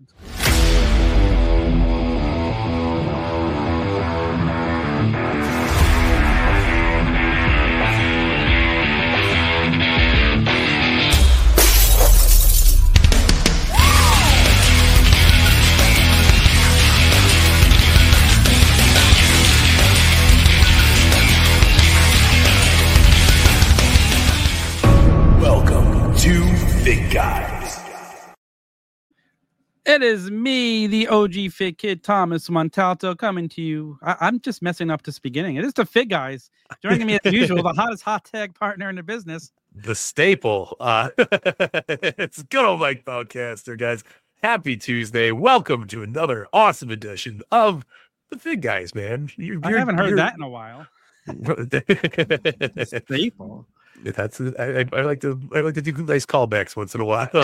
Welcome to Fit Guys. It is me, the OG Fit Kid, Thomas Montalto, coming to you. I'm just messing up this beginning. It is the Fit Guys. Joining me as usual, the hottest hot tag partner in the business. The staple. It's good old Mike Podcaster, guys. Happy Tuesday. Welcome to another awesome edition of the Fit Guys, man. I haven't heard that in a while. Staple. That's I like to do nice callbacks once in a while.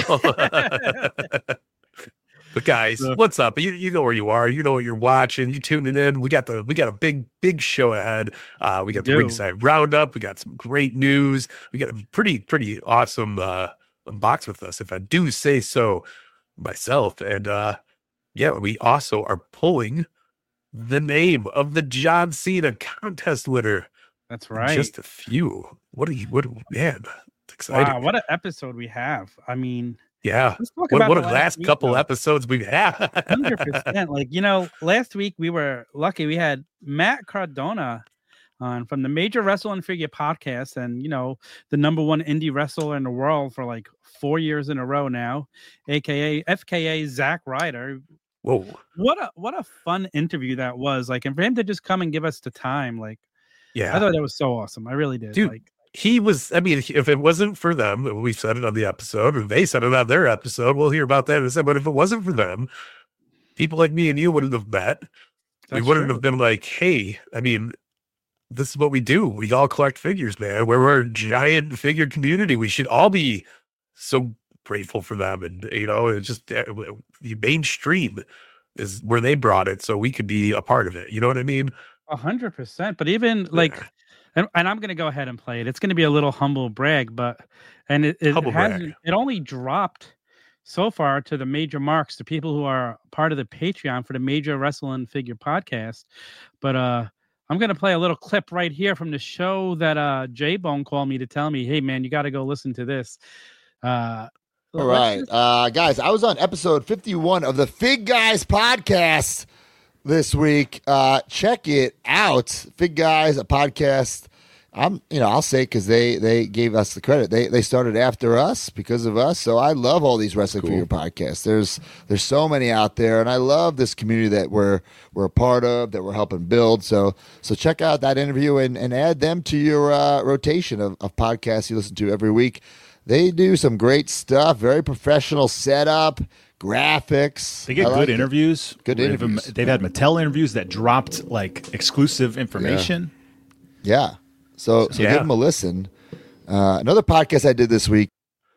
But guys, what's up? You know where you are. You know what you're watching. You tuning in. We got a big show ahead. We got the Ringside Roundup. We got some great news. We got a pretty awesome box with us, if I do say so myself. And we also are pulling the name of the John Cena contest winner. That's right. Just a few. Man, it's exciting. Wow, what an episode we have. I mean, yeah. What the last couple episodes we've had. 100%. Like, last week we were lucky. We had Matt Cardona on from the Major Wrestle and Figure podcast, and the number one indie wrestler in the world for like 4 years in a row now, aka FKA Zack Ryder. Whoa. What a fun interview that was. Like, and for him to just come and give us the time, like, yeah, I thought that was so awesome. I really did. Dude, he was, if it wasn't for them, we said it on the episode, or they said it on their episode, we'll hear about that in a second. But if it wasn't for them, people like me and you wouldn't have met. We wouldn't have been like, hey, this is what we do. We all collect figures, man. We're a giant figure community. We should all be so grateful for them. And, it's just the mainstream is where they brought it, so we could be a part of it. You know what I mean? 100%. But even like, and I'm going to go ahead and play it. It's going to be a little humble brag, it only dropped so far to the major marks, to people who are part of the Patreon for the Major Wrestle and Figure podcast. But I'm going to play a little clip right here from the show that J-Bone called me to tell me, hey, man, you got to go listen to this. All right. Guys, I was on episode 51 of the Fig Guys podcast this week. Check it out. Fig Guys, a podcast. I'll say, because they gave us the credit. They started after us because of us. So I love all these wrestling figure podcasts. There's so many out there, and I love this community that we're a part of, that we're helping build. So check out that interview and add them to your rotation of podcasts you listen to every week. They do some great stuff. Very professional setup. Graphics. They get good interviews. Good interviews. They've had Mattel interviews that dropped like exclusive information. Yeah. So give them a listen. Another podcast I did this week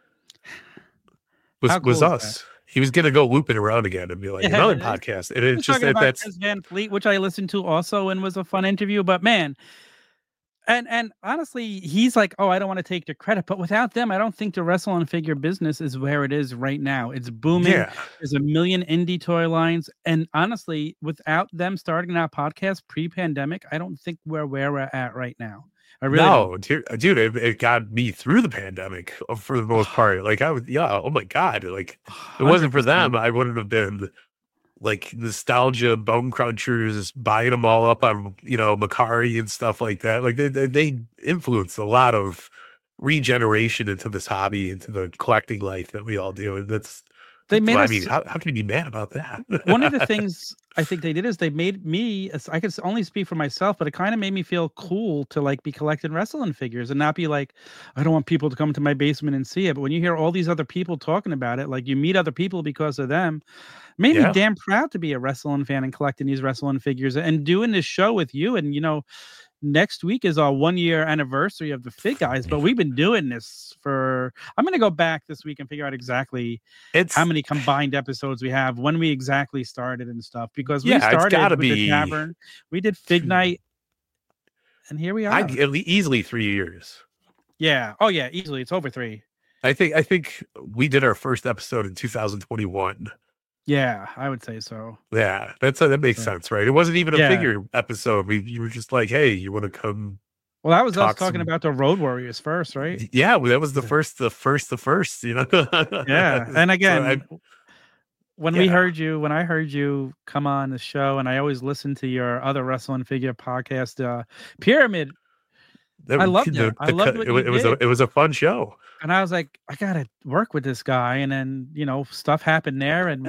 was us. That? He was going to go looping around again and be like, another podcast. And it's just that's Chris Van Fleet, which I listened to also and was a fun interview. But man, and honestly, he's like, oh, I don't want to take the credit, but without them, I don't think the wrestle and figure business is where it is right now. It's booming. Yeah. There's a million indie toy lines, and honestly, without them starting that podcast pre-pandemic, I don't think we're where we're at right now. I really don't. Dude, it got me through the pandemic for the most part. Like oh my God, like if it wasn't for them, I wouldn't have been like nostalgia bone crunchers, buying them all up on Macari and stuff like that. Like they influenced a lot of regeneration into this hobby, into the collecting life that we all do, and how can you be mad about that? One of the things I think they did is they made me, I could only speak for myself, but it kind of made me feel cool to like be collecting wrestling figures and not be like, I don't want people to come to my basement and see it. But when you hear all these other people talking about it, like you meet other people because of them, made me damn proud to be a wrestling fan and collecting these wrestling figures and doing this show with you. And, next week is our 1 year anniversary of the Fig Guys, but we've been doing this for, I'm going to go back this week and figure out exactly how many combined episodes we have, when we exactly started and stuff, because we started with the tavern, we did Fig Night, and here we are. Easily 3 years. Yeah. Oh yeah. Easily. It's over 3. I think we did our first episode in 2021. Yeah, I would say so. Yeah, that makes sense, right? It wasn't even a Yeah. figure episode. You were just like, hey, you want to come? Well, that was us Talk talking some- about the Road Warriors first, right? Yeah, well, that was the first, you know? Yeah. And So again, when yeah. when I heard you come on the show, and I always listen to your other wrestling figure podcast, Pyramid, I loved it. I loved what you did. It was a fun show. And I was like, I gotta work with this guy. And then, stuff happened there, and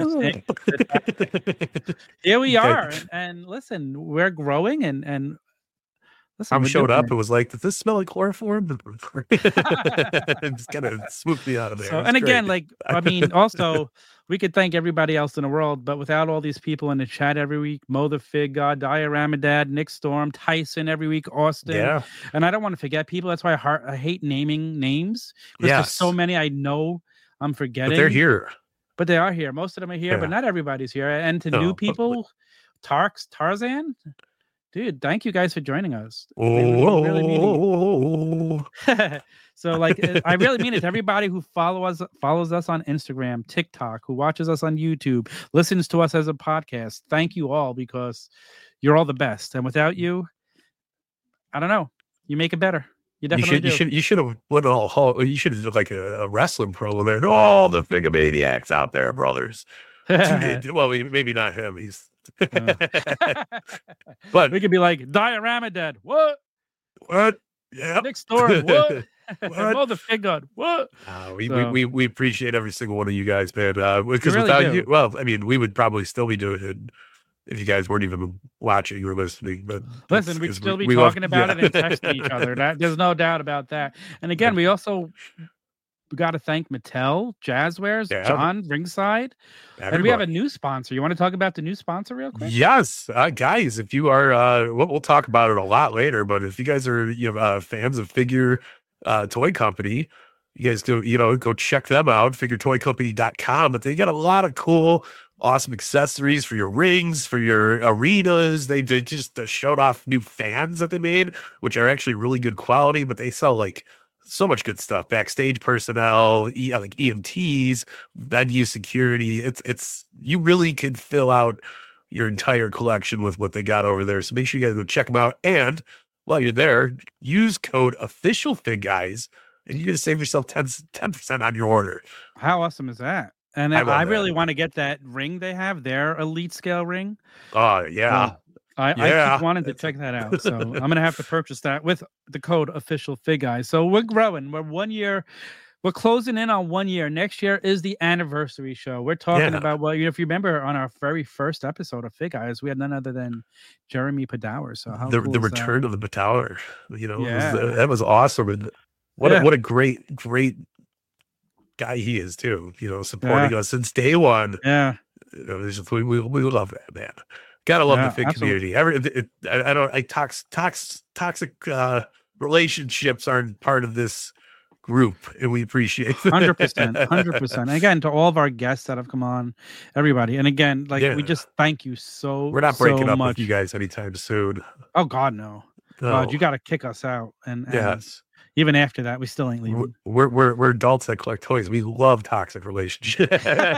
here we are. And listen, we're growing, and listen, Tom we're showed doing up it. and was like, "Does this smell like chloroform?" Just kind of swooped me out of there. So, It was and again, great. like, I mean, also, we could thank everybody else in the world, but without all these people in the chat every week, Mo the Fig God, Diorama Dad, Nick Storm, Tyson every week, Austin. yeah, And I don't want to forget people. That's why I hate naming names, because there's so Yes. many I know I'm forgetting. but they're here. But they are here. Most of them are here, but Yeah. not everybody's here. And to No, new but- people, Tarzan, dude, thank you guys for joining us. Really mean it. So, like, I really mean it. To everybody who follows us on Instagram, TikTok, who watches us on YouTube, listens to us as a podcast. Thank you all, because you're all the best. And without you, I don't know. You make it better. You definitely do. You should have went all. You should have done like a wrestling promo there. All the Figomaniacs out there, brothers. Well, maybe not him. He's. But we could be like Diorama Dad. What? what? Yeah. Nick Storm. What? What? Mo the Fig God. What? We appreciate every single one of you guys, man. Because really without do. you, well, I mean, we would probably still be doing it if you guys weren't even watching or listening. But Listen, we'd still be talking about it and texting each other. There's no doubt about that. And again, we got to thank Mattel, Jazzwares, Yeah. John, Ringside. And we have a new sponsor. You want to talk about the new sponsor real quick? Yes, guys, if you are, we'll talk about it a lot later, but if you guys are, fans of Figure Toy Company, you guys go check them out, figuretoycompany.com. But they got a lot of cool, awesome accessories for your rings, for your arenas. They just showed off new fans that they made, which are actually really good quality, but they sell like so much good stuff, backstage personnel, like EMTs, venue security. It's you really can fill out your entire collection with what they got over there. So make sure you guys go check them out. And while you're there, use code OfficialFigGuys, and you're gonna save yourself 10% on your order. How awesome is that? And I love I that. really want to get that ring they have, their elite scale ring. Oh yeah. I Yeah. keep wanting to check that out. So I'm going to have to purchase that with the code OfficialFigGuys. So we're growing. We're 1 year. We're closing in on 1 year. Next year is the anniversary show. We're talking Yeah. about, well, if you remember on our very first episode of Fig Guys, we had none other than Jeremy Padower. So how the cool is return of the Batower, Yeah. that was awesome. And what a great guy he is too, supporting us since day one. that? We love that, man. Gotta love Yeah, the Fig absolutely. community. Toxic relationships aren't part of this group, and we appreciate Yeah. 100%. Again, to all of our guests that have come on, everybody. And again, Yeah. we just thank you so We're not breaking up much. with you guys anytime soon. Oh, God, no. No. God, you got to kick us out. And Yes. even after that, we still ain't leaving. We're adults that collect toys. We love toxic relationships.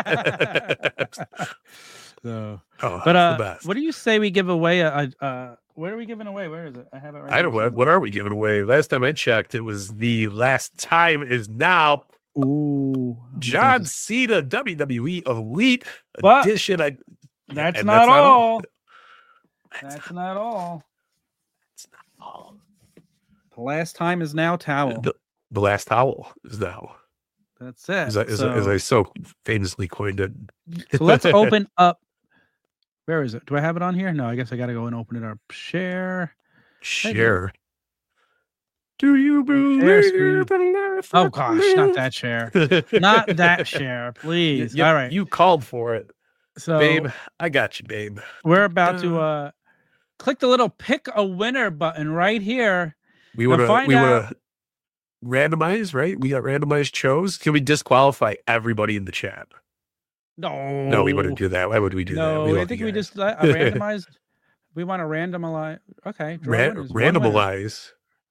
So, Oh, but that's the best. what do you say we give away? Where are we giving away? Where is it? I have it right. I don't know. What are we giving away? Last time I checked, it was the last time is now. Ooh, John Cena WWE Elite But Edition. That's and not all. That's That's not all. all. The last time is now towel. The last towel is now. That's it. As I so famously coined it. So let's open up. Where is it? Do I have it on here? No, I guess I got to go and open it up. Share. Share. Do you Share screen. believe in life? Oh gosh, not that share. Not that share, please. All right. You called for it, So babe. I got you, babe. we're about to click the little pick a winner button right here. We Now want find to out- randomize, right? We got randomized shows. Can we disqualify everybody in the chat? No, we wouldn't do that. Why would we do that? No, We I love think you we guys. just randomized. We want to randomize. Okay. draw winners, draw winners. randomize.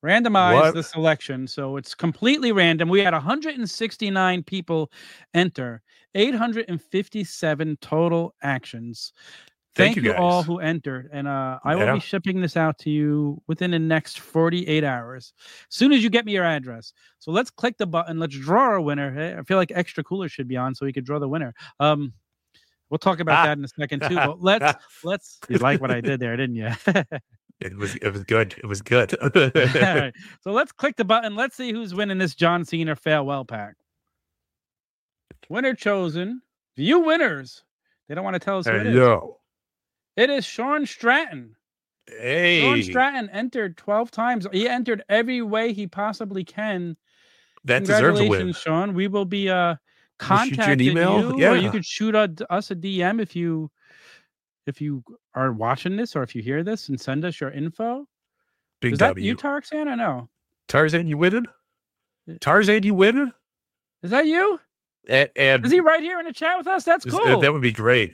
randomize the selection. So it's completely random. We had 169 people enter, 857 total actions. Thank you all who entered. And I will be shipping this out to you within the next 48 hours. As soon as you get me your address. So let's click the button. Let's draw our winner. I feel like Extra Cooler should be on so we could draw the winner. We'll talk about that in a second too. But let's you like what I did there, didn't you? It was good. It was good. All right. So let's click the button. Let's see who's winning this John Cena farewell pack. Winner chosen. View winners. They don't want to tell us who it is. It is Sean Stratton. Hey. Sean Stratton entered 12 times. He entered every way he possibly can. That deserves a win. Sean. We will be contacting you, an email? or you could shoot us a DM if you are watching this or if you hear this and send us your info. Big Is W. that you, Tarzan, or no? Tarzan, you winning? Tarzan, you winning? Is that you? And is he right here in the chat with us? That's cool. That would be great.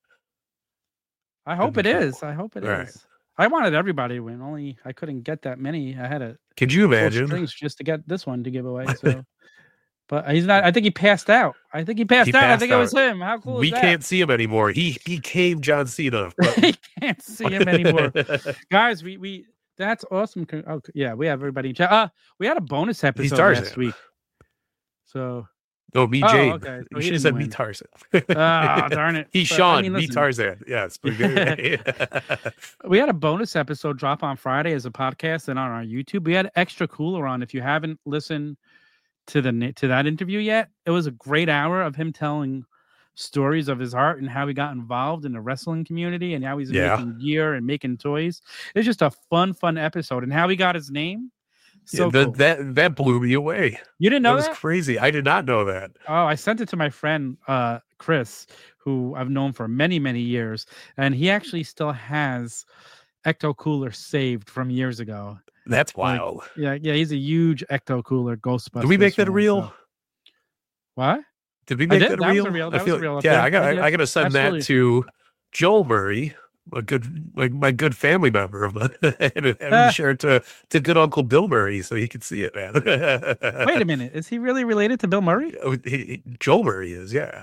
I hope it is. I hope it is. Right. I wanted everybody to win. Only I couldn't get that many. I had to. Could you imagine? Strings just to get this one to give away. So, but he's not. I think he passed out. I think he passed out. I think it was him. How cool is that? We can't see him anymore. He became John Cena. We can't see him anymore, guys. We that's awesome. Oh yeah, we have everybody in chat. We had a bonus episode last week. So. No, me, Jane. Okay. So you should have said me, Tarzan. Darn it. He's Sean, me, Tarzan. Yeah, it's pretty good. We had a bonus episode drop on Friday as a podcast and on our YouTube. We had Extra Cooler on. If you haven't listened to that interview yet, it was a great hour of him telling stories of his heart and how he got involved in the wrestling community and how he's making gear and making toys. It's just a fun episode. And how he got his name. So cool. that blew me away. You didn't know that? That was crazy. I did not know that. Oh, I sent it to my friend Chris, who I've known for many, many years, and he actually still has Ecto Cooler saved from years ago. That's wild. Yeah, he's a huge Ecto Cooler Ghostbusters. Did we make that real? So. What? Did we make that real? That was a real. Yeah, I got to send that to Joel Murray. My good family member of mine, and share it to good Uncle Bill Murray so he could see it, man. Wait a minute, is he really related to Bill Murray? Joel Murray is, yeah.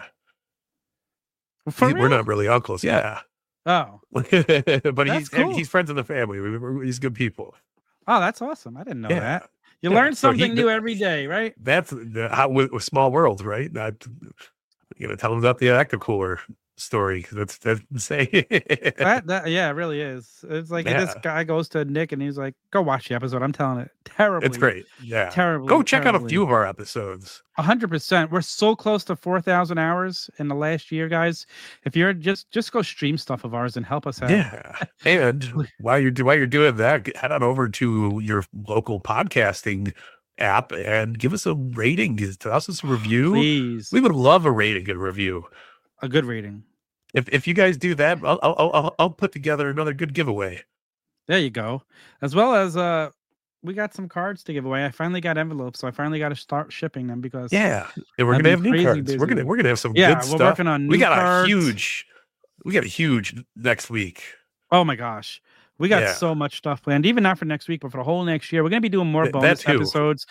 We're not really uncles, yeah. Oh, but he's friends in the family. He's good people. Oh, that's awesome! I didn't know that. You learn something new every day, right? That's how with small world, right? You know, tell them about the Ecto Cooler story because that's insane. that yeah, it really is. It's like this guy goes to Nick and he's like, "Go watch the episode." I'm telling it, terribly. It's great. Yeah, terribly. Go check out a few of our episodes. 100%. We're so close to 4,000 hours in the last year, guys. If you're just go stream stuff of ours and help us out. Yeah, and while you're doing that, head on over to your local podcasting app and give us a rating. Tell us a review. Please, we would love a rating and review. A good rating. If you guys do that, I'll put together another good giveaway. There you go. As well as we got some cards to give away. I finally got envelopes, so I finally got to start shipping them because and we're gonna have new cards. Busy. We're gonna have some good stuff. We're working on new cards. We got a huge next week. Oh my gosh. We got so much stuff planned, even not for next week, but for the whole next year. We're going to be doing more bonus episodes,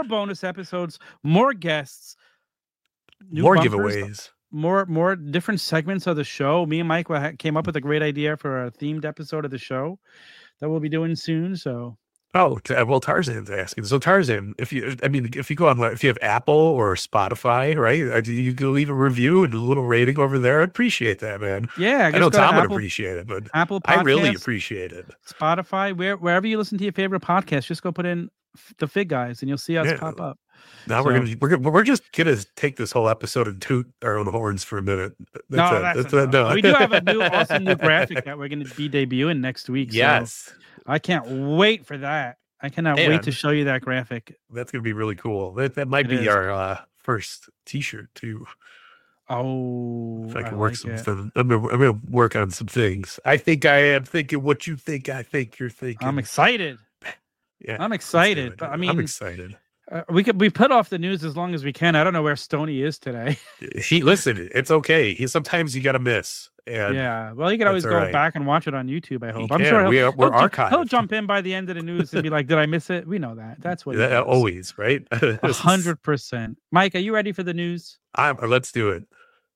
more guests, more giveaways. More different segments of the show. Me and Mike came up with a great idea for a themed episode of the show that we'll be doing soon. So, Tarzan's asking. So Tarzan, if you go on, if you have Apple or Spotify, right? You can leave a review and a little rating over there. I'd appreciate that, man. Yeah, I know Tom would appreciate it, but Apple Podcasts, I really appreciate it. Spotify, wherever you listen to your favorite podcast, just go put in the Fig Guys and you'll see us pop up. Now we're just gonna take this whole episode and toot our own horns for a minute. No. We do have a awesome new graphic that we're going to be debuting next week. Yes, so I can't wait for that. I cannot wait to show you that graphic. That's going to be really cool. That might be our first T-shirt too. Oh, if I can work something, I'm gonna work on some things. I think I am thinking what you think. I think you're thinking. I'm excited. Yeah, I'm excited. But I mean, I'm excited. We put off the news as long as we can. I don't know where Stoney is today. Listen, it's okay. Sometimes you got to miss. And yeah, well, you can always go back and watch it on YouTube. I hope. I'm sure we're archived. He'll jump in by the end of the news and be like, "Did I miss it?" We know that. That's what. Always, right? 100%. Mike, are you ready for the news? Let's do it.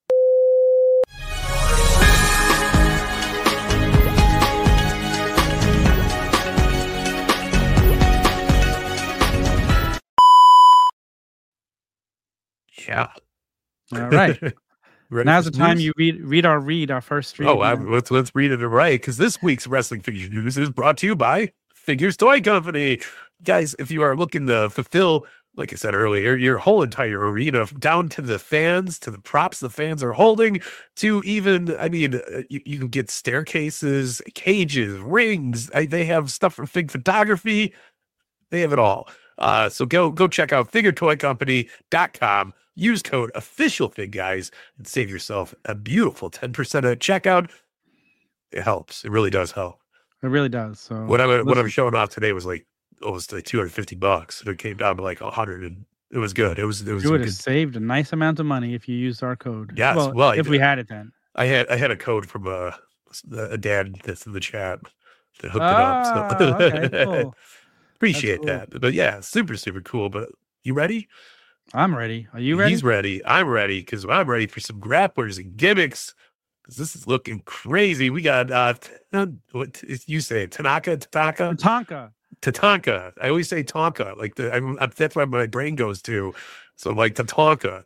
Yeah. All right. Now's the time you read our first read. Let's read it right, because this week's wrestling figure news is brought to you by Figures Toy Company. Guys, if you are looking to fulfill, like I said earlier, your whole entire arena, down to the fans, to the props the fans are holding, to even, you can get staircases, cages, rings. They have stuff for fig photography. They have it all. So go check out figuretoycompany.com. Use code OFFICIALFIGGUYS and save yourself a beautiful 10% at checkout. It helps. It really does help. It really does. So what I'm showing off today was like almost like $250. And it came down to like 100, and it was good. It was. You would have saved a nice amount of money if you used our code. Yes. Well, if we had it then. I had a code from a dad that's in the chat that hooked it up. So. Okay, cool. Appreciate that. But yeah, super, super cool. But you ready? I'm ready. Are you ready? He's ready. I'm ready, because I'm ready for some grapplers and gimmicks, because this is looking crazy. We got, what you say, Tatanka? I always say Tonka. Like that's why my brain goes to. So I'm like Tatanka.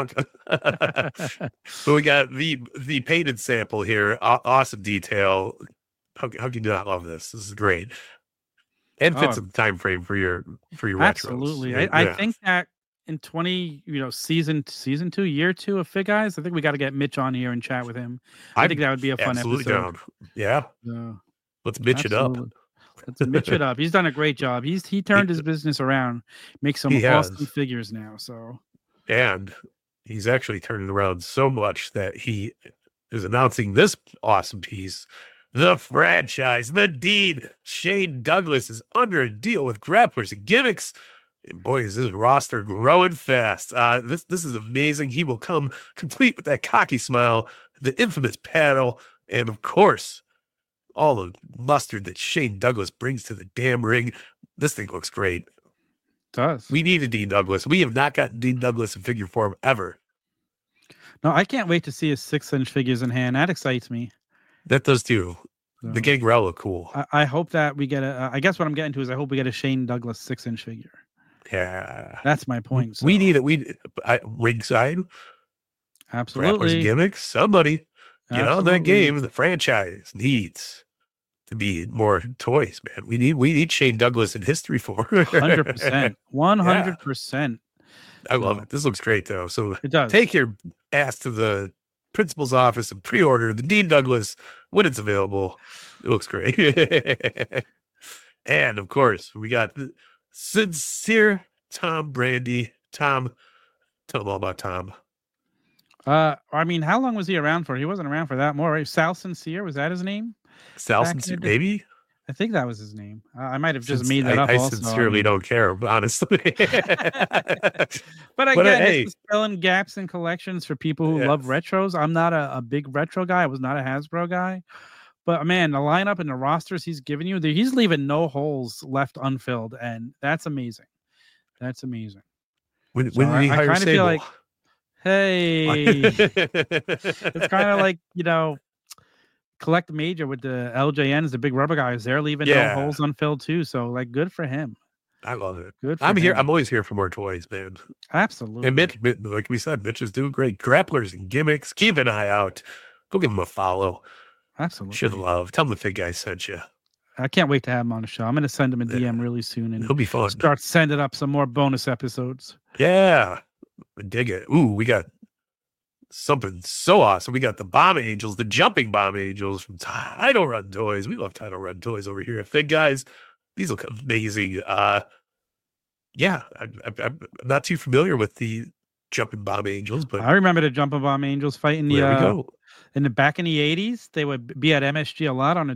So we got the painted sample here. Awesome detail. How can you not love this? This is great. And fits the time frame for your retros. Absolutely. I think that in season 2, year 2 of Fig Guys, I think we got to get Mitch on here and chat with him. I think that would be a fun episode. Down. Yeah. Let's Mitch it up. Let's Mitch it up. He's done a great job. He turned his business around, makes some awesome figures now. So, and he's actually turning around so much that he is announcing this awesome piece. The franchise, the deed. Shane Douglas is under a deal with grapplers and gimmicks. And boy, is this roster growing fast. This is amazing. He will come complete with that cocky smile, the infamous paddle, and of course, all the mustard that Shane Douglas brings to the damn ring. This thing looks great. It does. We need a Dean Douglas. We have not gotten Dean Douglas in figure form ever. No, I can't wait to see his 6-inch figures in hand. That excites me. That does too. The Gangrel look cool. I hope that we get I guess what I'm getting to is I hope we get a Shane Douglas 6-inch figure. Yeah, that's my point. So. We need it. Ringside. Absolutely. Gimmicks. Somebody get on that game. The franchise needs to be more toys, man. We need Shane Douglas in history for 100%. 100%. I love it. This looks great though. So it does. Take your ass to the principal's office and pre-order the Dean Douglas when it's available. It looks great. And of course, we got the sincere Tom Brandy. Tom, tell them all about Tom. How long was he around for? He wasn't around for that more, right? Sal Sincere, was that his name? Sal Sincere, maybe? I think that was his name. I might have just made that up. I sincerely don't care, honestly. But again, it's filling gaps in collections for people who love retros. I'm not a big retro guy. I was not a Hasbro guy. But man, the lineup and the rosters he's giving you, he's leaving no holes left unfilled, and that's amazing. That's amazing. When did he hire Sable? Feel like, hey, it's kind of like, Collect Major with the LJNs, the big rubber guys. They're leaving no holes unfilled too. So good for him. I love it. Good. I'm here. I'm always here for more toys, man. Absolutely. And Mitch, like we said, Mitch is doing great. Grapplers and gimmicks. Keep an eye out. Go give him a follow. Absolutely. Should love. Tell him the Fig Guy sent you. I can't wait to have him on the show. I'm going to send him a DM really soon, and he'll be fun. Start sending up some more bonus episodes. Yeah, I dig it. Ooh, we got something so awesome. We got the Bomb Angels, the Jumping Bomb Angels from Title Run Toys. We love Title Run Toys over here at Fig Guys. These look amazing. I'm not too familiar with the Jumping Bomb Angels, but I remember the Jumping Bomb Angels fighting in the back in the 80s. They would be at MSG a lot on the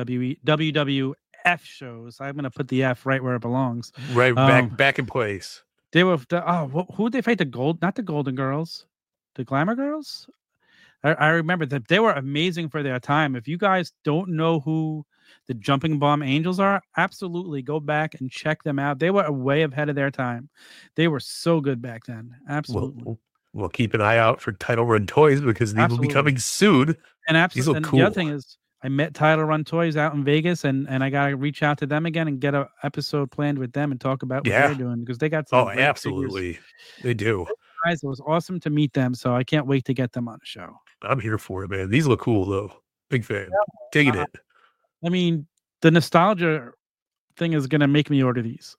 WWF shows. I'm going to put the F right where it belongs. Right, back in place. They were who did they fight? Not the Golden Girls, the Glamour Girls. I remember that they were amazing for their time. If you guys don't know who the Jumping Bomb Angels are, absolutely go back and check them out. They were way ahead of their time. They were so good back then. Absolutely. We'll keep an eye out for Title Run Toys because these will be coming soon. And absolutely. These look cool. The other thing is, I met Title Run Toys out in Vegas, and I got to reach out to them again and get an episode planned with them and talk about what they're doing because they got some great absolutely. figures. They do. Guys, it was awesome to meet them, so I can't wait to get them on the show. I'm here for it, man. These look cool, though. Big fan. Digging it. I mean, the nostalgia thing is going to make me order these.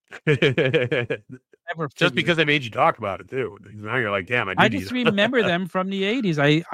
Just because I made you talk about it, too. Now you're like, damn, I just remember them from the 80s. I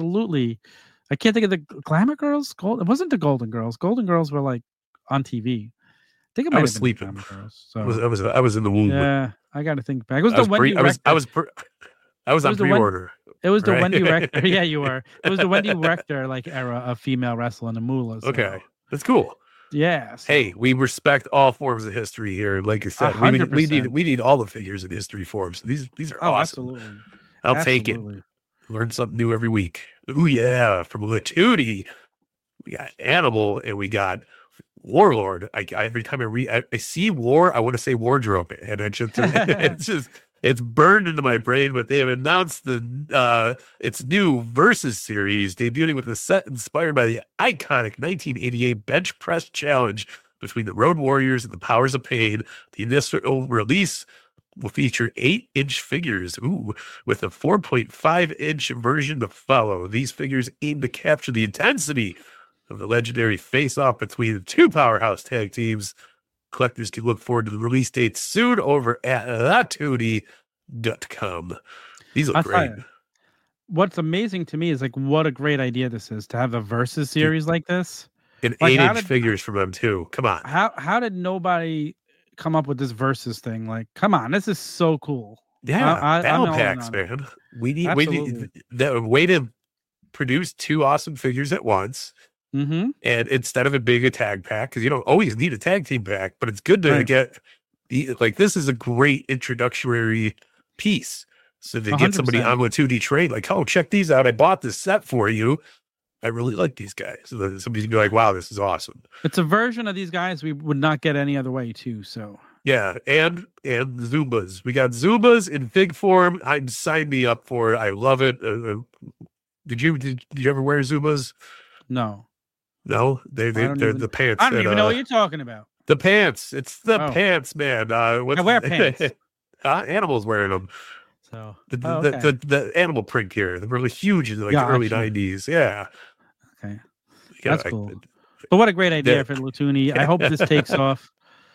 can't think of the Glamour Girls. It wasn't the Golden Girls. Golden Girls were like on TV. I think I was sleeping. Girls, so. I was in the womb. Yeah, I got to think back. It was the Wendy Rector. I was on pre-order. It was the Wendy Rector. Yeah, you were. It was the Wendy Rector era of female wrestling, the Moolah. So. Okay, that's cool. Yeah. So. Hey, we respect all forms of history here. Like I said, we need all the figures in history forms. These are awesome. Absolutely. I'll take it. Learn something new every week. Ooh yeah, from Latoonie, we got Animal and we got Warlord. Every time I see War, I want to say wardrobe, and it's burned into my brain. But they have announced its new Versus series, debuting with a set inspired by the iconic 1988 bench press challenge between the Road Warriors and the Powers of Pain. The initial release will feature 8-inch figures, with a 4.5-inch version to follow. These figures aim to capture the intensity of the legendary face-off between the two powerhouse tag teams. Collectors can look forward to the release date soon over at latoonie.com. These look great. What's amazing to me is like what a great idea this is to have a Versus series like this. And like 8-inch figures from them too. Come on. How did nobody come up with this Versus thing? Like, come on, this is so cool. Yeah, battle packs, man. We need the way to produce two awesome figures at once. Mm-hmm. And instead of it being a tag pack, because you don't always need a tag team pack, but it's good to get this is a great introductory piece. So to get somebody on with 2D trade, like, oh, check these out. I bought this set for you. I really like these guys. So somebody's gonna be like, wow, this is awesome. It's a version of these guys we would not get any other way too. So yeah, and Zumbas. We got Zumbas in fig form. Sign me up for it. I love it. Did you ever wear Zumbas? No. No, they're the pants. I don't even know what you're talking about. The pants. It's the pants, man. I wear pants. Animals wearing them. So the animal print here. They were really huge in the early 90s. Yeah. Okay. That's cool. But what a great idea for Latoonie. I hope this takes off.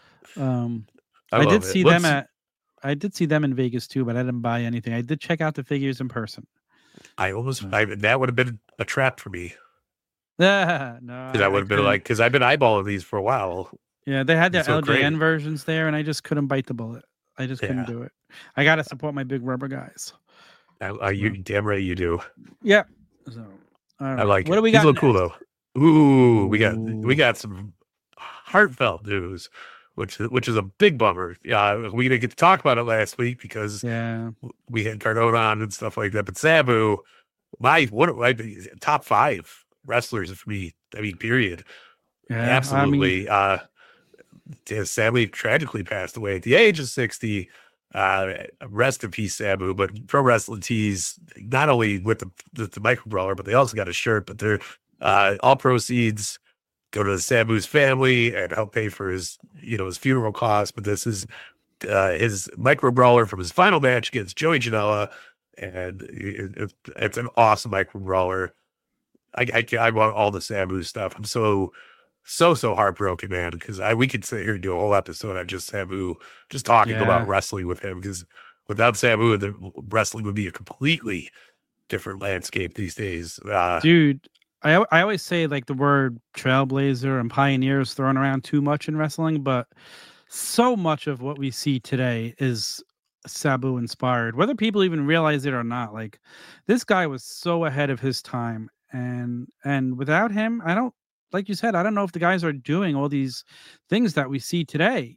I did see them in Vegas too, but I didn't buy anything. I did check out the figures in person. That would have been a trap for me. No, that would have been like, because I've been eyeballing these for a while. Yeah, they had their LJN versions there, and I just couldn't bite the bullet. I just couldn't do it. I got to support my big rubber guys. You damn right you do. Yeah. So, all right. I like what it. do we These got? Look cool though. Ooh, we got some heartfelt news, which is a big bummer. Yeah, we didn't get to talk about it last week because we had Cardona on and stuff like that. But Sabu, my top 5 wrestlers for me. I mean, period. Yeah, absolutely. Sadly, tragically passed away at the age of 60. Rest in peace, Sabu. But Pro Wrestling Tees, not only with the micro brawler, but they also got a shirt. But they're all proceeds go to the Sabu's family and help pay for his funeral costs. But this is his micro brawler from his final match against Joey Janela, and it's an awesome micro brawler. I want all the Sabu stuff. I'm so heartbroken, man, because we could sit here and do a whole episode on just Sabu, just talking about wrestling with him, because without Sabu, the wrestling would be a completely different landscape these days. Dude, I always say like the word trailblazer and pioneer is thrown around too much in wrestling, but so much of what we see today is Sabu inspired, whether people even realize it or not. Like, this guy was so ahead of his time. And without him, like you said, I don't know if the guys are doing all these things that we see today.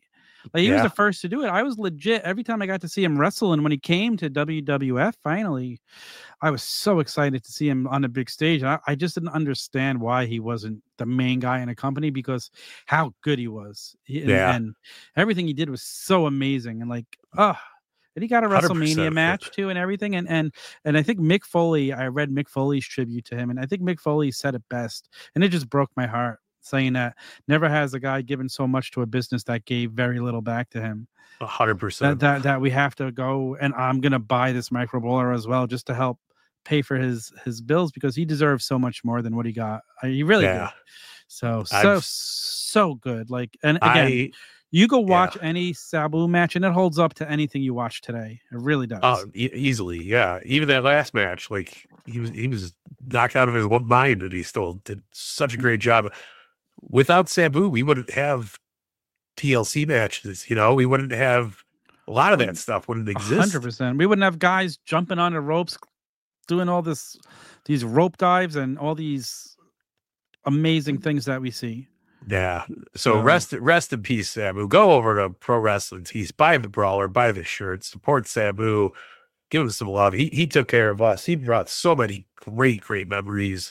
Like he was the first to do it. I was legit every time I got to see him wrestle, and when he came to WWF finally, I was so excited to see him on a big stage. I just didn't understand why he wasn't the main guy in a company, because how good he was. And everything he did was so amazing. And like, and he got a WrestleMania match too and everything. And I think Mick Foley, I read Mick Foley's tribute to him, and I think Mick Foley said it best. And it just broke my heart, saying that never has a guy given so much to a business that gave very little back to him. 100%. That we have to go, and I'm going to buy this micro bowler as well, just to help pay for his bills, because he deserves so much more than what he got. He really did. So good. Like, and again, you go watch any Sabu match and it holds up to anything you watch today. It really does. Oh, easily. Yeah. Even that last match, like he was knocked out of his mind, and he still did such a great job. Without Sabu, we wouldn't have TLC matches. We wouldn't have a lot of that stuff wouldn't exist. 100%. We wouldn't have guys jumping on the ropes, doing all these rope dives and all these amazing things that we see. Yeah. So rest in peace, Sabu. Go over to Pro Wrestling Tees, buy the brawler, buy the shirt, support Sabu, give him some love. He took care of us. He brought so many great memories.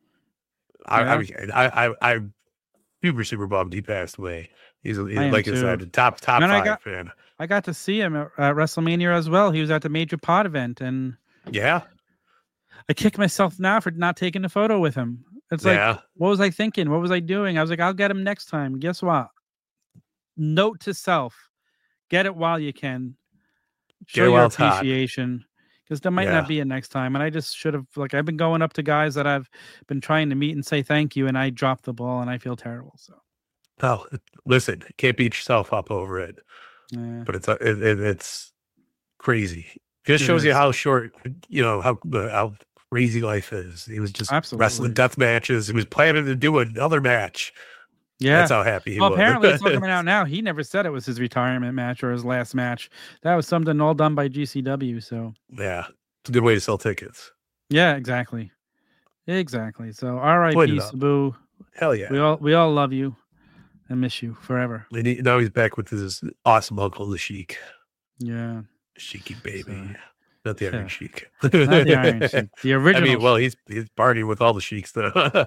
I'm super bummed he passed away. He's like I said, top 5 fan. I got to see him at WrestleMania as well. He was at the Major Pod event, and I kick myself now for not taking a photo with him. It's like, what was I thinking? What was I doing? I was like, I'll get him next time. Guess what? Note to self: get it while you can. Show your appreciation, because there might not be a next time. And I just should have, like, I've been going up to guys that I've been trying to meet and say thank you, and I dropped the ball, and I feel terrible. So, listen, can't beat yourself up over it. Yeah. But it's crazy. Just shows you how short, how crazy life is. He was just wrestling death matches. He was planning to do another match. Yeah, that's how happy he was. Apparently, it's coming out now. He never said it was his retirement match or his last match. That was something all done by GCW. So yeah, it's a good way to sell tickets. Yeah, exactly. So R.I.P. Sabu. Hell yeah. We all love you and miss you forever. And now he's back with his awesome uncle, the Sheik. Yeah. Cheeky baby. Not the Iron Sheik. Not the Iron Sheik. The original. I mean, well, he's partying with all the Sheiks though.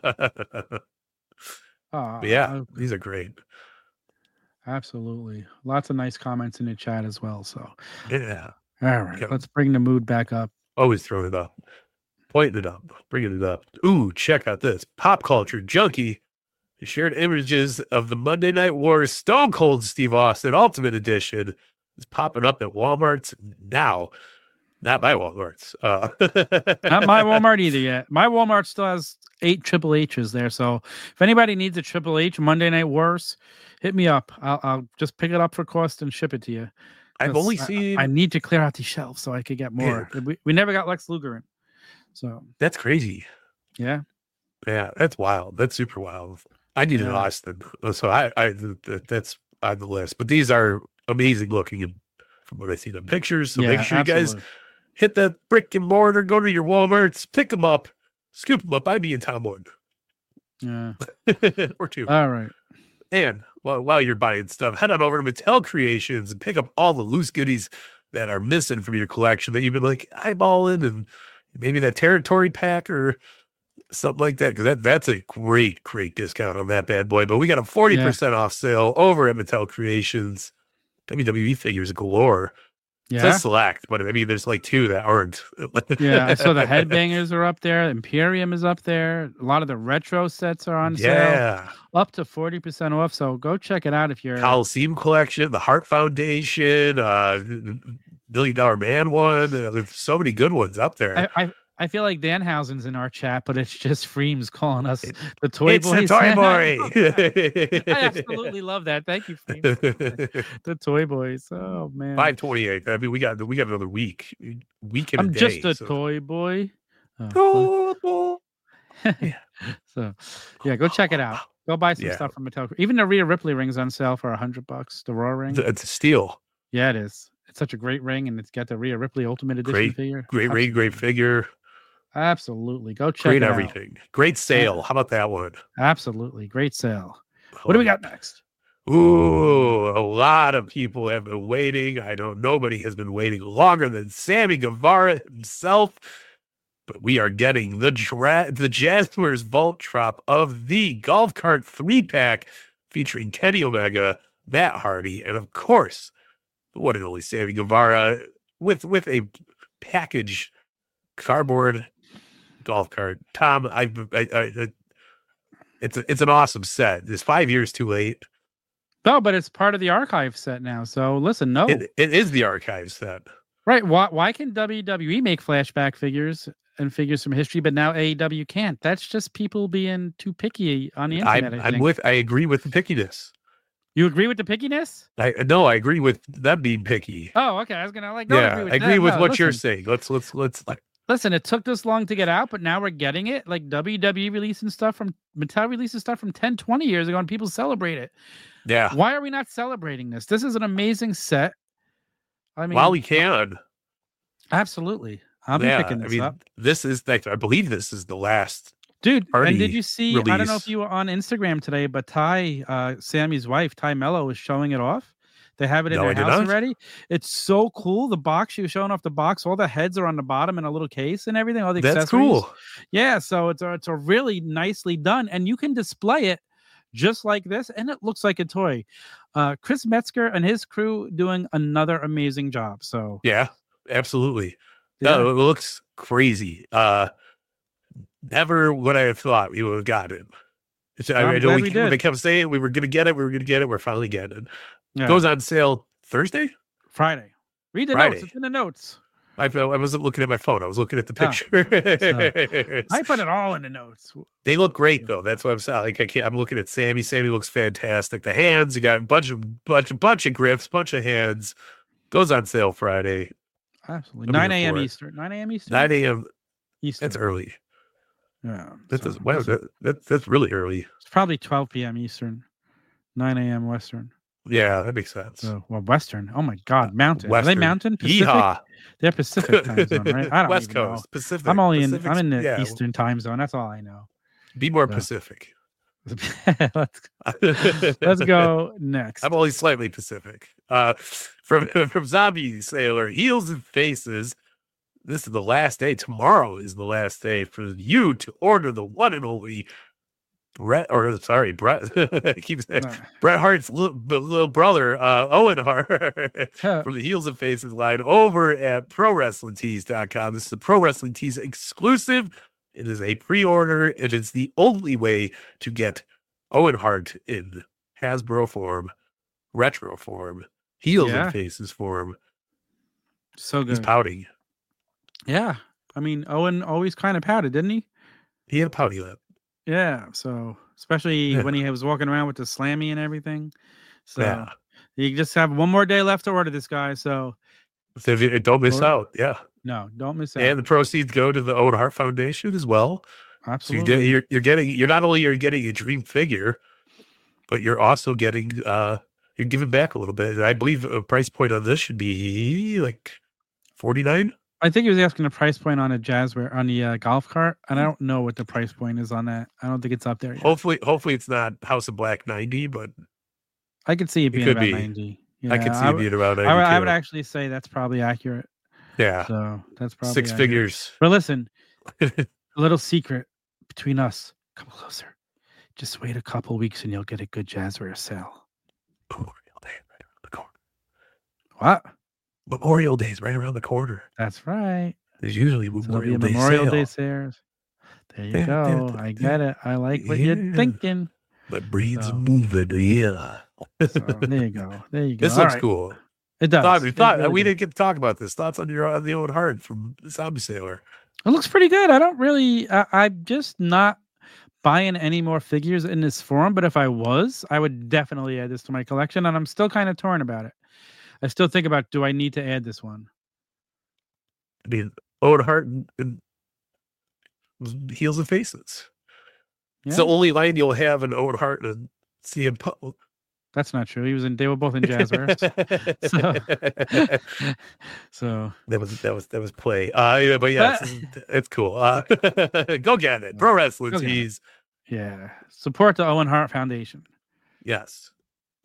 But yeah, these are great. Absolutely. Lots of nice comments in the chat as well. So yeah. All right. Let's bring the mood back up. Always throwing it up. Pointing it up. Bringing it up. Ooh, check out this. Pop Culture Junkie shared images of the Monday Night Wars Stone Cold Steve Austin Ultimate Edition. It's popping up at Walmart's now. Not my Walmart's. Not my Walmart either yet. My Walmart still has 8 Triple H's there. So if anybody needs a Triple H Monday Night Wars, hit me up. I'll just pick it up for cost and ship it to you. I've only seen. I need to clear out these shelves so I could get more. We never got Lex Luger in. So that's crazy. Yeah. Yeah, that's wild. That's super wild. I need an Austin. So that's on the list. But these are amazing looking from what I see in the pictures. So make sure you guys hit that brick and mortar, go to your Walmarts, pick them up, scoop them up. I'd be in Tom one. Yeah. Or 2. All right. And while you're buying stuff, head on over to Mattel Creations and pick up all the loose goodies that are missing from your collection that you've been like eyeballing, and maybe that territory pack or something like that. Because that's a great discount on that bad boy. But we got a 40% off sale over at Mattel Creations. WWE figures galore. Yeah. It says select, but I mean, there's like 2 that aren't. Yeah, I saw the Headbangers are up there. Imperium is up there. A lot of the retro sets are on sale. Up to 40% off. So go check it out if you're Coliseum Collection, the Heart Foundation, $1 Million Man one. There's so many good ones up there. I feel like Danhausen's in our chat, but it's just Freems calling us the Toy Boy. It's the Toy Boy. I absolutely love that. Thank you, Freems. The Toy Boys. Oh man. 528. I mean, we got another week and I'm a day. Just a Toy Boy. So yeah, go check it out. Go buy some stuff from Mattel. Even the Rhea Ripley ring's on sale for $100. The Raw ring. It's a steal. Yeah, it is. It's such a great ring, and it's got the Rhea Ripley Ultimate Edition figure. Great ring, great figure. Absolutely. Go check it out. Great everything. Great sale. How about that one? Absolutely. Great sale. What do we got next? Ooh, a lot of people have been waiting. I know nobody has been waiting longer than Sammy Guevara himself. But we are getting the Jazzwares Vault Drop of the Golf Cart 3-pack featuring Kenny Omega, Matt Hardy, and of course, the one and only Sammy Guevara with a package cardboard golf cart. Tom, it's an awesome set. It's 5 years too late. No, but it's part of the archive set now. So listen, no, it is the archive set. Right? Why can WWE make flashback figures and figures from history, but now AEW can't? That's just people being too picky on the internet. I agree with the pickiness. You agree with the pickiness? I agree with them being picky. Oh, okay. I was gonna I agree with what you're saying. Let's listen. It took this long to get out, but now we're getting it. Like WWE releasing stuff from Mattel releasing stuff from 10, 20 years ago, and people celebrate it. Yeah. Why are we not celebrating this? This is an amazing set. I mean, while we can. Absolutely. I'll be picking this up. I believe this is the last. Dude, and did you see, release. I don't know if you were on Instagram today, but Ty, Sammy's wife, Ty Mello, was showing it off. They have it in their house already. It's so cool. The box, she was showing off the box. All the heads are on the bottom in a little case and everything. All the accessories. That's cool. Yeah, so it's a really nicely done. And you can display it just like this, and it looks like a toy. Chris Metzger and his crew doing another amazing job. So yeah, absolutely. Yeah. No, it looks crazy. Never would I have thought we would have gotten it. I know we kept saying we were going to get it. We're finally getting it. Yeah. Goes on sale Thursday? Friday. Read the notes. It's in the notes. I wasn't looking at my phone. I was looking at the picture. I put it all in the notes. They look great though. That's what I'm saying. Like I'm looking at Sammy. Sammy looks fantastic. The hands, you got a bunch of grips, bunch of hands. Goes on sale Friday. Absolutely. 9 a.m. Eastern. 9 a.m. Eastern. 9 a.m. Eastern. That's early. Yeah. That's really early. It's probably 12 p.m. Eastern. 9 a.m. Western. Yeah, that makes sense. So, well, Western. Oh my God, Mountain. Western. Are they Mountain? Pacific? Yeehaw. They're Pacific time zone, right? I don't West even Coast, know. Pacific. I'm in the Eastern time zone. That's all I know. Be more Pacific. Let's go next. I'm only slightly Pacific. From Zombie Sailor, Heels and Faces. This is the last day. Tomorrow is the last day for you to order the one and only Bret. I keep saying Bret Hart's little brother, Owen Hart, from the Heels and Faces line over at ProWrestlingTees.com. This is a Pro Wrestling Tees exclusive. It is a pre-order. It is the only way to get Owen Hart in Hasbro form, retro form, Heels and Faces form. So good. He's pouting. Yeah. I mean, Owen always kind of pouted, didn't he? He had a pouty lip. Yeah. So, especially when he was walking around with the slammy and everything. So, you just have one more day left to order this guy. So don't miss out. Yeah. No, don't miss out. And the proceeds go to the Owen Hart Foundation as well. Absolutely. So you're not only getting a dream figure, but you're also getting you're giving back a little bit. I believe a price point on this should be like $49. I think he was asking the price point on the golf cart, and I don't know what the price point is on that. I don't think it's up there yet. Hopefully it's not House of Black 90, but I could see it being about 90. Yeah, I could see it being about 90. I would actually say that's probably accurate. Yeah. So that's probably six accurate. figures. But listen, a little secret between us. Come closer. Just wait a couple weeks and you'll get a good Jazzware sale. Memorial Day right around the corner. What? Memorial Day is right around the corner. That's right. There's usually Memorial Day sales. There you go. I get it. I like what you're thinking. My brain's moving. Yeah. So, there you go. This looks cool. It does. We didn't get to talk about this. Thoughts on the Owen Hart from Zombie Sailor? It looks pretty good. I don't really. I'm just not buying any more figures in this form. But if I was, I would definitely add this to my collection. And I'm still kind of torn about it. I still think about, do I need to add this one? I mean, Owen Hart and Heels and Faces. Yeah. It's the only line you'll have in Owen Hart and CM Punk. That's not true. They were both in Jazzwares. so that was play. But yeah, it's cool. Go get it. Pro Wrestling Tees. Yeah. Support the Owen Hart Foundation. Yes.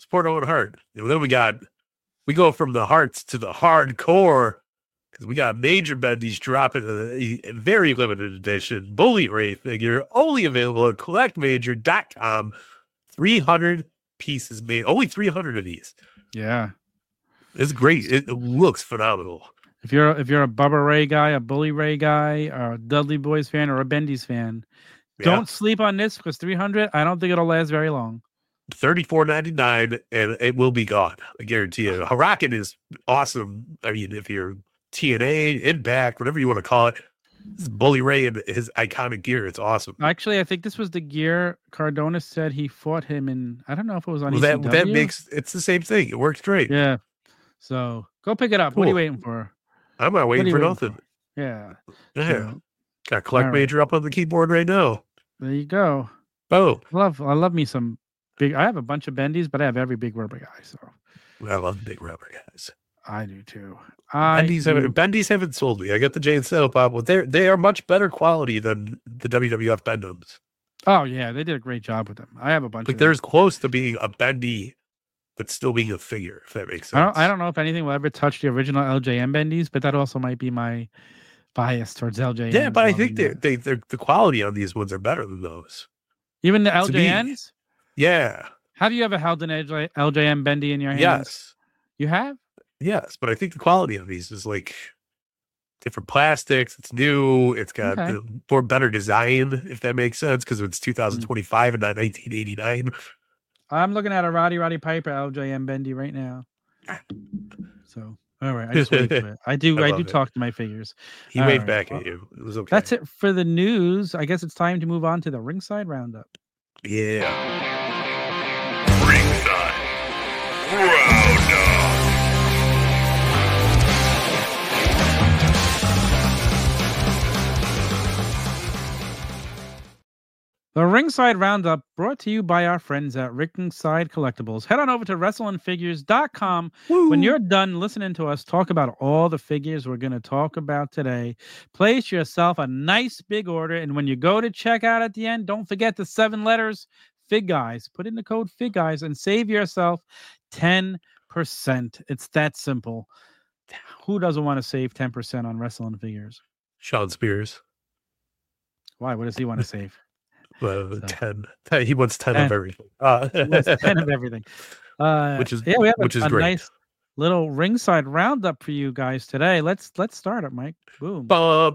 Support Owen Hart. And then we go from the hearts to the hardcore because we got Major Bendy's dropping a very limited edition Bully Ray figure, only available at collectmajor.com. 300 pieces made, only 300 of these. Yeah, it's great. It looks phenomenal. If you're a Bubba Ray guy, a Bully Ray guy, or a Dudley Boys fan, or a Bendy's fan, don't sleep on this because 300. I don't think it'll last very long. $34.99 and it will be gone. I guarantee you. Huracan is awesome. I mean, if you're TNA, Impact, whatever you want to call it, this is Bully Ray and his iconic gear. It's awesome. Actually, I think this was the gear Cardona said he fought him in. I don't know if it was on ECW. That makes it's the same thing. It works great. Yeah. So go pick it up. Cool. What are you waiting for? I'm not waiting for nothing. Yeah. So, got Collect Major up on the keyboard right now. There you go. Oh, I love me some big. I have a bunch of Bendies, but I have every big rubber guy. So I love big rubber guys. I do too. Bendies haven't sold me. I got the Jane Silent Bob, but they are much better quality than the WWF Bendums. Oh yeah, they did a great job with them. I have a bunch. Like they're as close to being a Bendy, but still being a figure. If that makes sense. I don't know if anything will ever touch the original LJN Bendies, but that also might be my bias towards LJN. Yeah, but I think they're the quality on these ones are better than those. Even the LJNs. Yeah. Have you ever held an LJN Bendy in your hands? Yes. You have? Yes, but I think the quality of these is like different plastics. It's new. It's got more better design, if that makes sense, because it's 2025 and not 1989. I'm looking at a Roddy Piper LJN Bendy right now. So, all right. I just wait for it. I do talk to my figures. He waved back at you. It was okay. That's it for the news. I guess it's time to move on to the Ringside Roundup. Yeah. Ringside Roundup. The Ringside Roundup brought to you by our friends at Ringside Collectibles. Head on over to WrestlingFigures.com. Woo. When you're done listening to us talk about all the figures we're going to talk about today, place yourself a nice big order. And when you go to checkout at the end, don't forget the 7 letters, Fig Guys. Put in the code Fig Guys and save yourself 10%. It's that simple. Who doesn't want to save 10% on wrestling figures? Sean Spears. Why? What does he want to save? 10. He wants 10 of everything. He wants 10 of everything. Which is we have a great. Nice little Ringside Roundup for you guys today. Let's start it, Mike. Boom.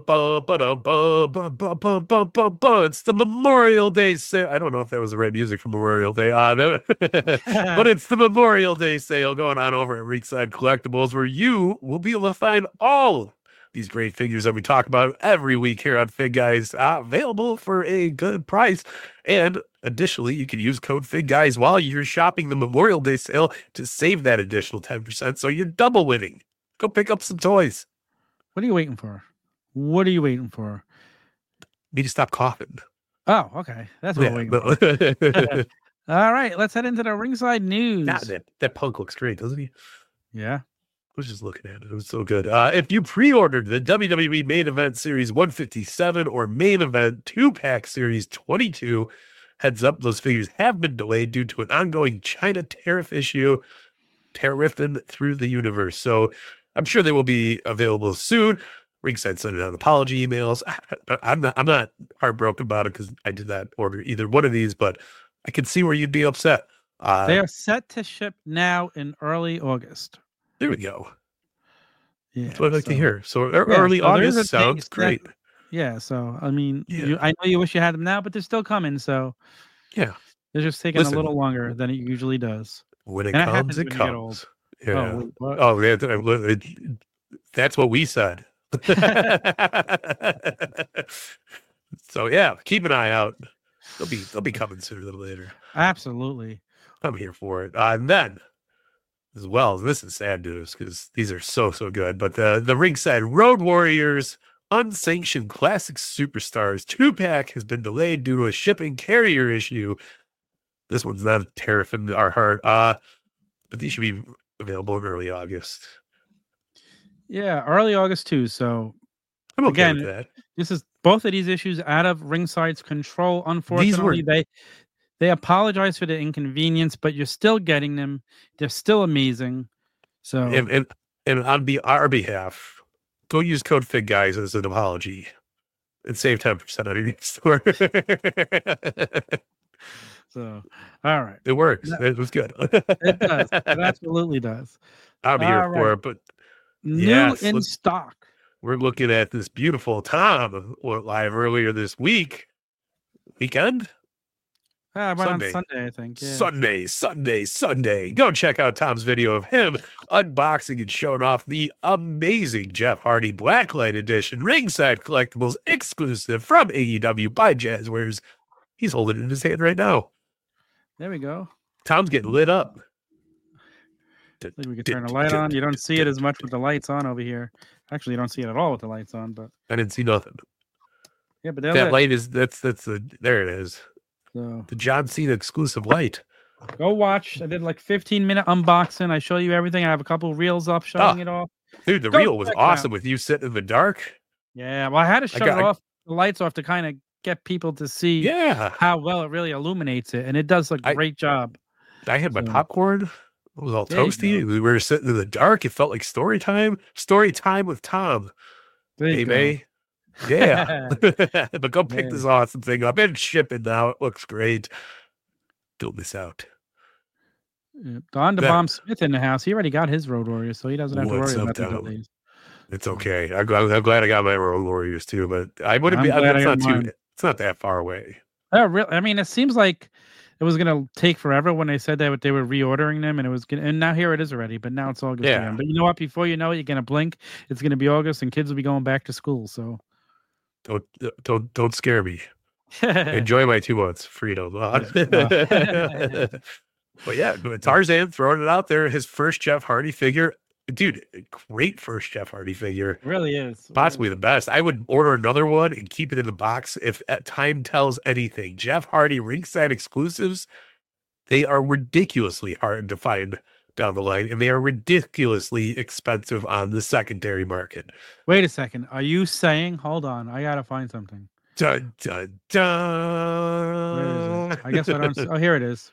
It's the Memorial Day sale. I don't know if that was the right music for Memorial Day, but it's the Memorial Day sale going on over at Ringside Collectibles, where you will be able to find all these great figures that we talk about every week here on Fig Guys, available for a good price. And additionally, you can use code Fig Guys while you're shopping the Memorial Day sale to save that additional 10%. So you're double winning. Go pick up some toys. What are you waiting for? What are you waiting for? Me to stop coughing. Oh, okay. That's what we're waiting for. All right, let's head into the Ringside news. That Punk looks great, doesn't he? Yeah. I was just looking at it. It was so good. If you pre-ordered the WWE Main Event Series 157 or Main Event 2-Pack Series 22, heads up, those figures have been delayed due to an ongoing China tariff issue, tariffing through the universe. So I'm sure they will be available soon. Ringside sending out apology emails. I'm not heartbroken about it because I did not order either one of these, but I can see where you'd be upset. They are set to ship now in early August. There we go. Yeah, that's what I'd like to hear. So early August sounds great. Yeah. So I mean, I know you wish you had them now, but they're still coming. So yeah, they're just taking a little longer than it usually does. When it comes, it comes. Yeah. That's what we said. So yeah, keep an eye out. They'll be coming sooner than later. Absolutely. I'm here for it. And then, as well, this is sad news because these are so good. But the Ringside Road Warriors Unsanctioned Classic Superstars 2-Pack has been delayed due to a shipping carrier issue. This one's not a tariff in our heart. But these should be available in early August. Yeah, early August too. So I'm okay with that. This is both of these issues out of Ringside's control. Unfortunately, They apologize for the inconvenience, but you're still getting them. They're still amazing. So, and on our behalf, go use code FIGGUYS as an apology and save 10% on your store. so all right. It works. It was good. It does. It absolutely does. I'm here All for right. it, but New yes, in stock. we're looking at this beautiful Tom live earlier this weekend. I went on Sunday, I think. Yeah. Sunday. Go check out Tom's video of him unboxing and showing off the amazing Jeff Hardy Blacklight Edition ringside collectibles exclusive from AEW by Jazzwares. He's holding it in his hand right now. There we go. Tom's getting lit up. I think we can turn the light on. You don't see it as much with the lights on over here. Actually, you don't see it at all with the lights on, but I didn't see nothing. yeah, but That light is there it is. So The John Cena exclusive light. go watch. I did like 15-minute unboxing. I show you everything. I have a couple reels up showing it all. Dude, the Go reel was check it awesome out. with you sitting in the dark. Yeah, well, I had to shut got- it off, the lights off, to kind of get people to see Yeah. how well it really illuminates it, and it does a great job. I had my So- popcorn. It was all There you toasty. go. We were sitting in the dark. It felt like story time. Story time with Tom. There you Hey, go. May. Yeah. But go pick Yeah. this awesome thing up. It's shipping now. It looks great. Don't miss out. Yeah, Don the That- Bomb Smith in the house. He already got his Road Warriors, so he doesn't have to What's worry up, about the Dom? delays. It's okay. I'm glad I got my Road Warriors too, but I wouldn't I'm be. glad I It's got not mine. it's not that far away. Oh, really? I mean, it seems like it was gonna take forever when they said that they were reordering them, and it was gonna. And now here it is already. But now it's August Yeah. again. But you know what? Before you know it, you're gonna blink. It's gonna be August, and kids will be going back to school. So Don't scare me. Enjoy my 2 months freedom. But yeah, Tarzan throwing it out there. His first Jeff Hardy figure. Dude, great first Jeff Hardy figure. It really is. Possibly the best. I would order another one and keep it in the box if at time tells anything. Jeff Hardy ringside exclusives, they are ridiculously hard to find down the line, and they are ridiculously expensive on the secondary market. Wait a second. Are you saying? Hold on. I gotta find something. Dun, dun, Where dun. is it? I guess I don't. Oh, here it is.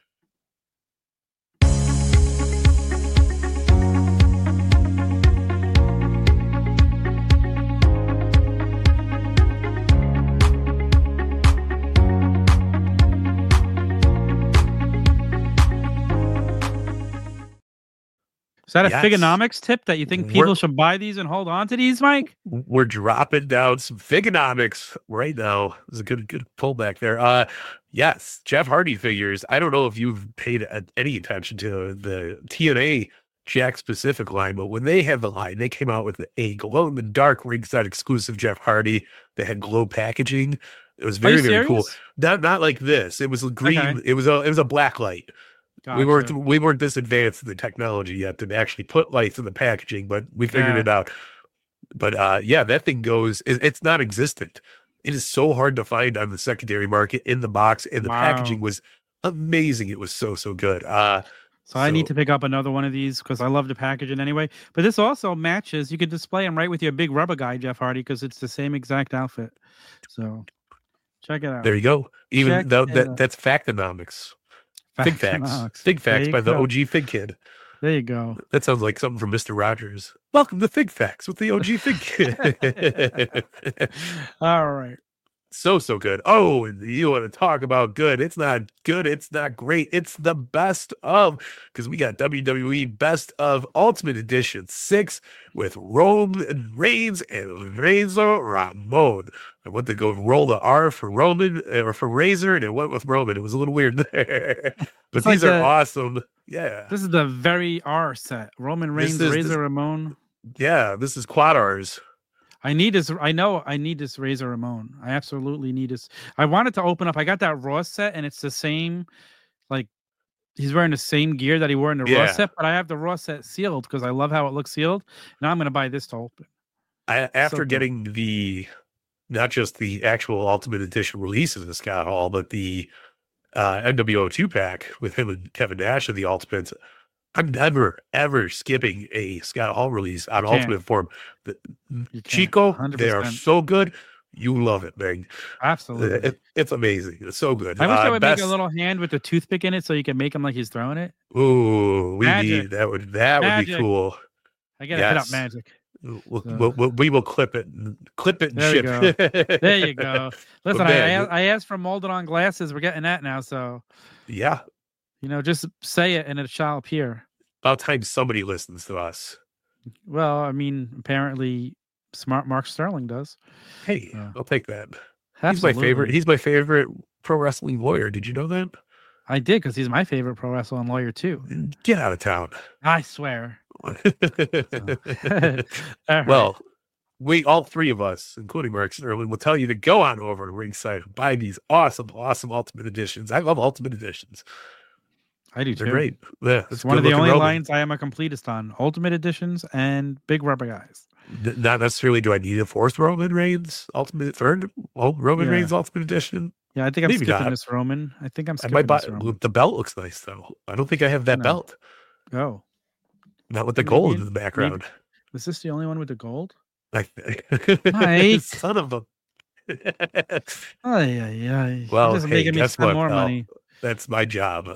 Is that a Yes. Figonomics tip that you think We're- people should buy these and hold on to these, Mike? We're dropping down some Figonomics right now. There's a good pullback there. Yes, Jeff Hardy figures. I don't know if you've paid any attention to the TNA Jack specific line, but when they had the line, they came out with a glow in the dark ringside exclusive Jeff Hardy. They had glow packaging. It was Are you very cool. serious? Not like this. It was green. Okay. It was a black light. Gotcha. We weren't this advanced in the technology yet to actually put lights in the packaging, but we figured Yeah. it out. But yeah, that thing goes. It's not existent. It is so hard to find on the secondary market in the box, and the Wow. packaging was amazing. It was so good. So I need So- to pick up another one of these because I love the packaging anyway. But this also matches. You could display them right with your big rubber guy, Jeff Hardy, because it's the same exact outfit. So check it out. There you go. Even Check though it out. that's Factonomics. Fig Facts. Factonomics. Fig There Facts you by the go. OG Fig Kid. There you go. That sounds like something from Mr. Rogers. Welcome to Fig Facts with the OG Fig Kid. All right. So good. Oh, and you want to talk about good? It's not good. It's not great. It's the best of, because we got WWE Best of Ultimate Edition 6 with Roman Reigns and Razor Ramon. I went to go roll the R for Roman or for Razor, and it went with Roman. It was a little weird there, but It's like these are the- awesome. Yeah, This is the very R set. Roman Reigns, is Razor the- Ramon. yeah. This is quad R's. I need this. I know I need this Razor Ramon. I absolutely need this. I wanted to open up. I got that Raw set, and it's the same. Like he's wearing the same gear that he wore in the Raw Yeah. set, but I have the Raw set sealed because I love how it looks sealed. Now I'm going to buy this to open. After good. getting the not just the actual Ultimate Edition release of the Scott Hall, but the NWO 2-pack with him and Kevin Nash of the Ultimates, I'm never ever skipping a Scott Hall release on You can't. Ultimate form. You can't. Chico, they are 100%. so good. You love it, man. Absolutely. It's amazing. It's so good. I wish I would make a best- little hand with the toothpick in it so you can make him like he's throwing it. Ooh, we Magic. need that would be Magic. cool. I gotta hit up Yes. magic. We will clip it and There you ship. There you go. Listen, man. I asked for molded on glasses. We're getting that now, so Yeah. just say it and it shall appear. About time somebody listens to us. Well, I mean, apparently, smart Mark Sterling does. Hey, Yeah. I'll take that. Absolutely. He's my favorite pro wrestling lawyer. Did you know that? I did because he's my favorite pro wrestling lawyer too. Get out of town. I swear. All right. Well, all three of us, including Mark Sterling, will tell you to go on over to Ringside and buy these awesome Ultimate Editions. I love Ultimate Editions. I do too. They're great. Yeah, It's one of the only lines I am a completist on: Ultimate Editions and Big Rubber Guys. Not necessarily do I need a fourth Roman Reigns Roman Yeah. Reigns Ultimate Edition. Yeah, I think I'm Maybe skipping not. this Roman. I think I'm I skipping might buy this Roman. the belt looks nice though. I don't think I have that No. belt. Oh, Not with the Maybe- gold in the background. is this the only one with the gold? I Mike. son of a. Ay, ay, ay. Well, You're just hey, making me guess spend what, more pal? money. That's my job.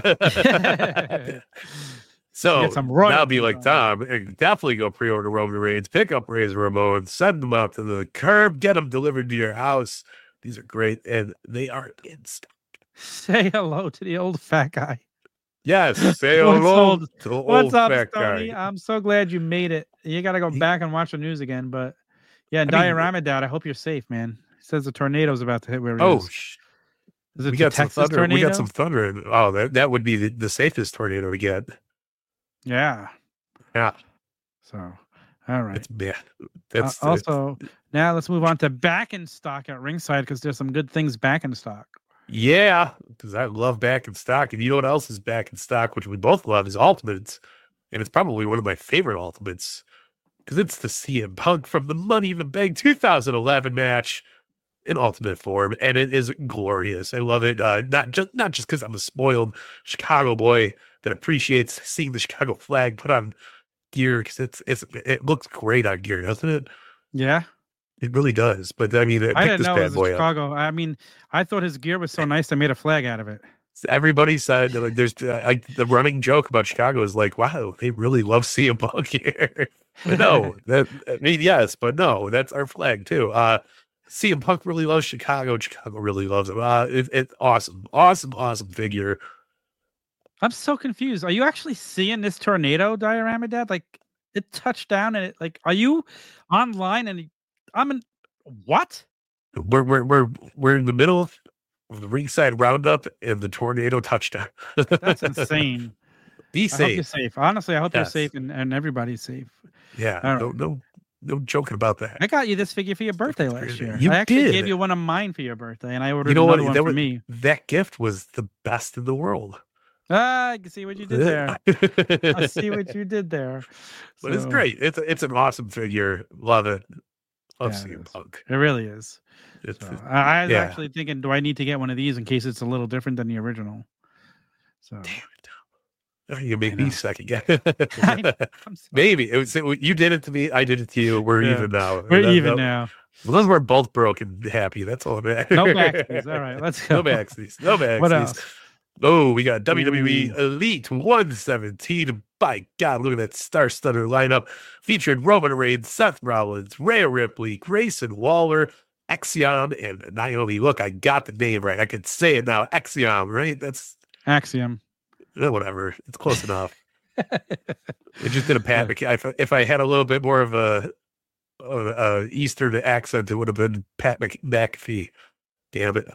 You So get some now royalties be like on Tom. Definitely go pre-order Roman Reigns. Pick up Razor Ramon. Send them out to the curb. Get them delivered to your house. These are great, and they are in stock. Say hello to the old fat guy. Yes, say What's hello old- to the What's old up, fat Stoney? guy. I'm so glad you made it. You got to go He- back and watch the news again. But yeah, I mean, Diorama Dad, I hope you're safe, man. He says the tornado's about to hit where he Oh, is. Is it we the got some Texas thunder. tornado? We got some thunder. Oh, that would be the safest tornado to get. Yeah. Yeah, So, all right. it's bad. That's Also, now let's move on to back in stock at Ringside because there's some good things back in stock. yeah, because I love back in stock, and you know what else is back in stock, which we both love, is Ultimates, and it's probably one of my favorite Ultimates because it's the CM Punk from the Money in the Bank 2011 match in Ultimate form, and it is glorious. I love it. Not just because I'm a spoiled Chicago boy that appreciates seeing the Chicago flag put on gear because it looks great on gear, doesn't it? Yeah. It really does. But I mean, I pick didn't this know it bad was boy in up. Chicago. I mean, I thought his gear was so nice they made a flag out of it. Everybody said like there's like the running joke about Chicago is like, wow, they really love CM Punk here. But no, yes, but no, that's our flag too. CM Punk really loves Chicago. Chicago really loves him. It's awesome figure. I'm so confused. Are you actually seeing this tornado diorama, Dad? Like it touched down and it like are you online and I'm in what? We're in the middle of the ringside roundup and the tornado touchdown. That's insane. Be I hope you're safe. safe. Honestly, I hope you're Yes. safe and everybody's safe. Yeah, All no joking about that. I got you this figure for your birthday last year. You I actually did. gave you one of mine for your birthday, and I ordered You know what? another one That for was- me. That gift was the best in the world. Ah, I can see what you did there. I see what you did there. But it's So, great. It's an awesome figure. Love it. Love Yeah, it CM is. Punk. It really is. It's, So, I was yeah. actually thinking, do I need to get one of these in case it's a little different than the original? So damn it. You make I me know. sick again. I know. I'm sorry. Maybe you did it to me. I did it to you. We're Yeah. even now. We're even now. As long as we're both broken, happy. That's all I'm at. No backsies. All right, let's go. No backsies. No backsies. What else? Oh, we got WWE Ooh. Elite 117. By God, look at that star-studded lineup. Featured Roman Reigns, Seth Rollins, Rhea Ripley, Grayson Waller, Axiom, and Naomi. Look, I got the name right. I can say it now. Axiom, right? That's Axiom. whatever. It's close enough. It just did a Pat McAfee. If I had a little bit more of a Eastern accent, it would have been Pat McAfee. Damn it.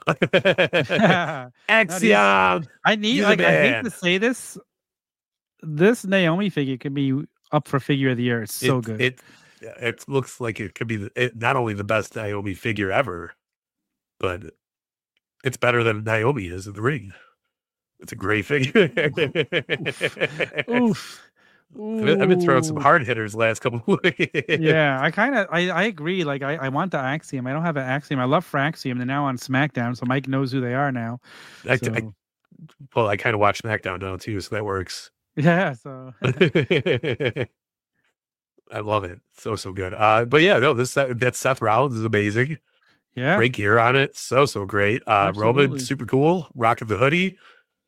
Axiom. I need You're the like I hate man. to say this. This Naomi figure could be up for figure of the year. It's so good. It looks like it could be not only the best Naomi figure ever, but it's better than Naomi is in the ring. It's a great figure. Oof. I've been throwing some Ooh. hard hitters last couple of weeks. Yeah, I agree. Like I want the Axiom. I don't have an Axiom. I love Fraxiom. They're now on SmackDown, so Mike knows who they are now. I So, kind of watch SmackDown now too, so that works. yeah, so I love it. So good. But yeah, no, that Seth Rollins is amazing. Yeah. Great gear on it. So great. Roman, Absolutely. super cool. Rocking the hoodie.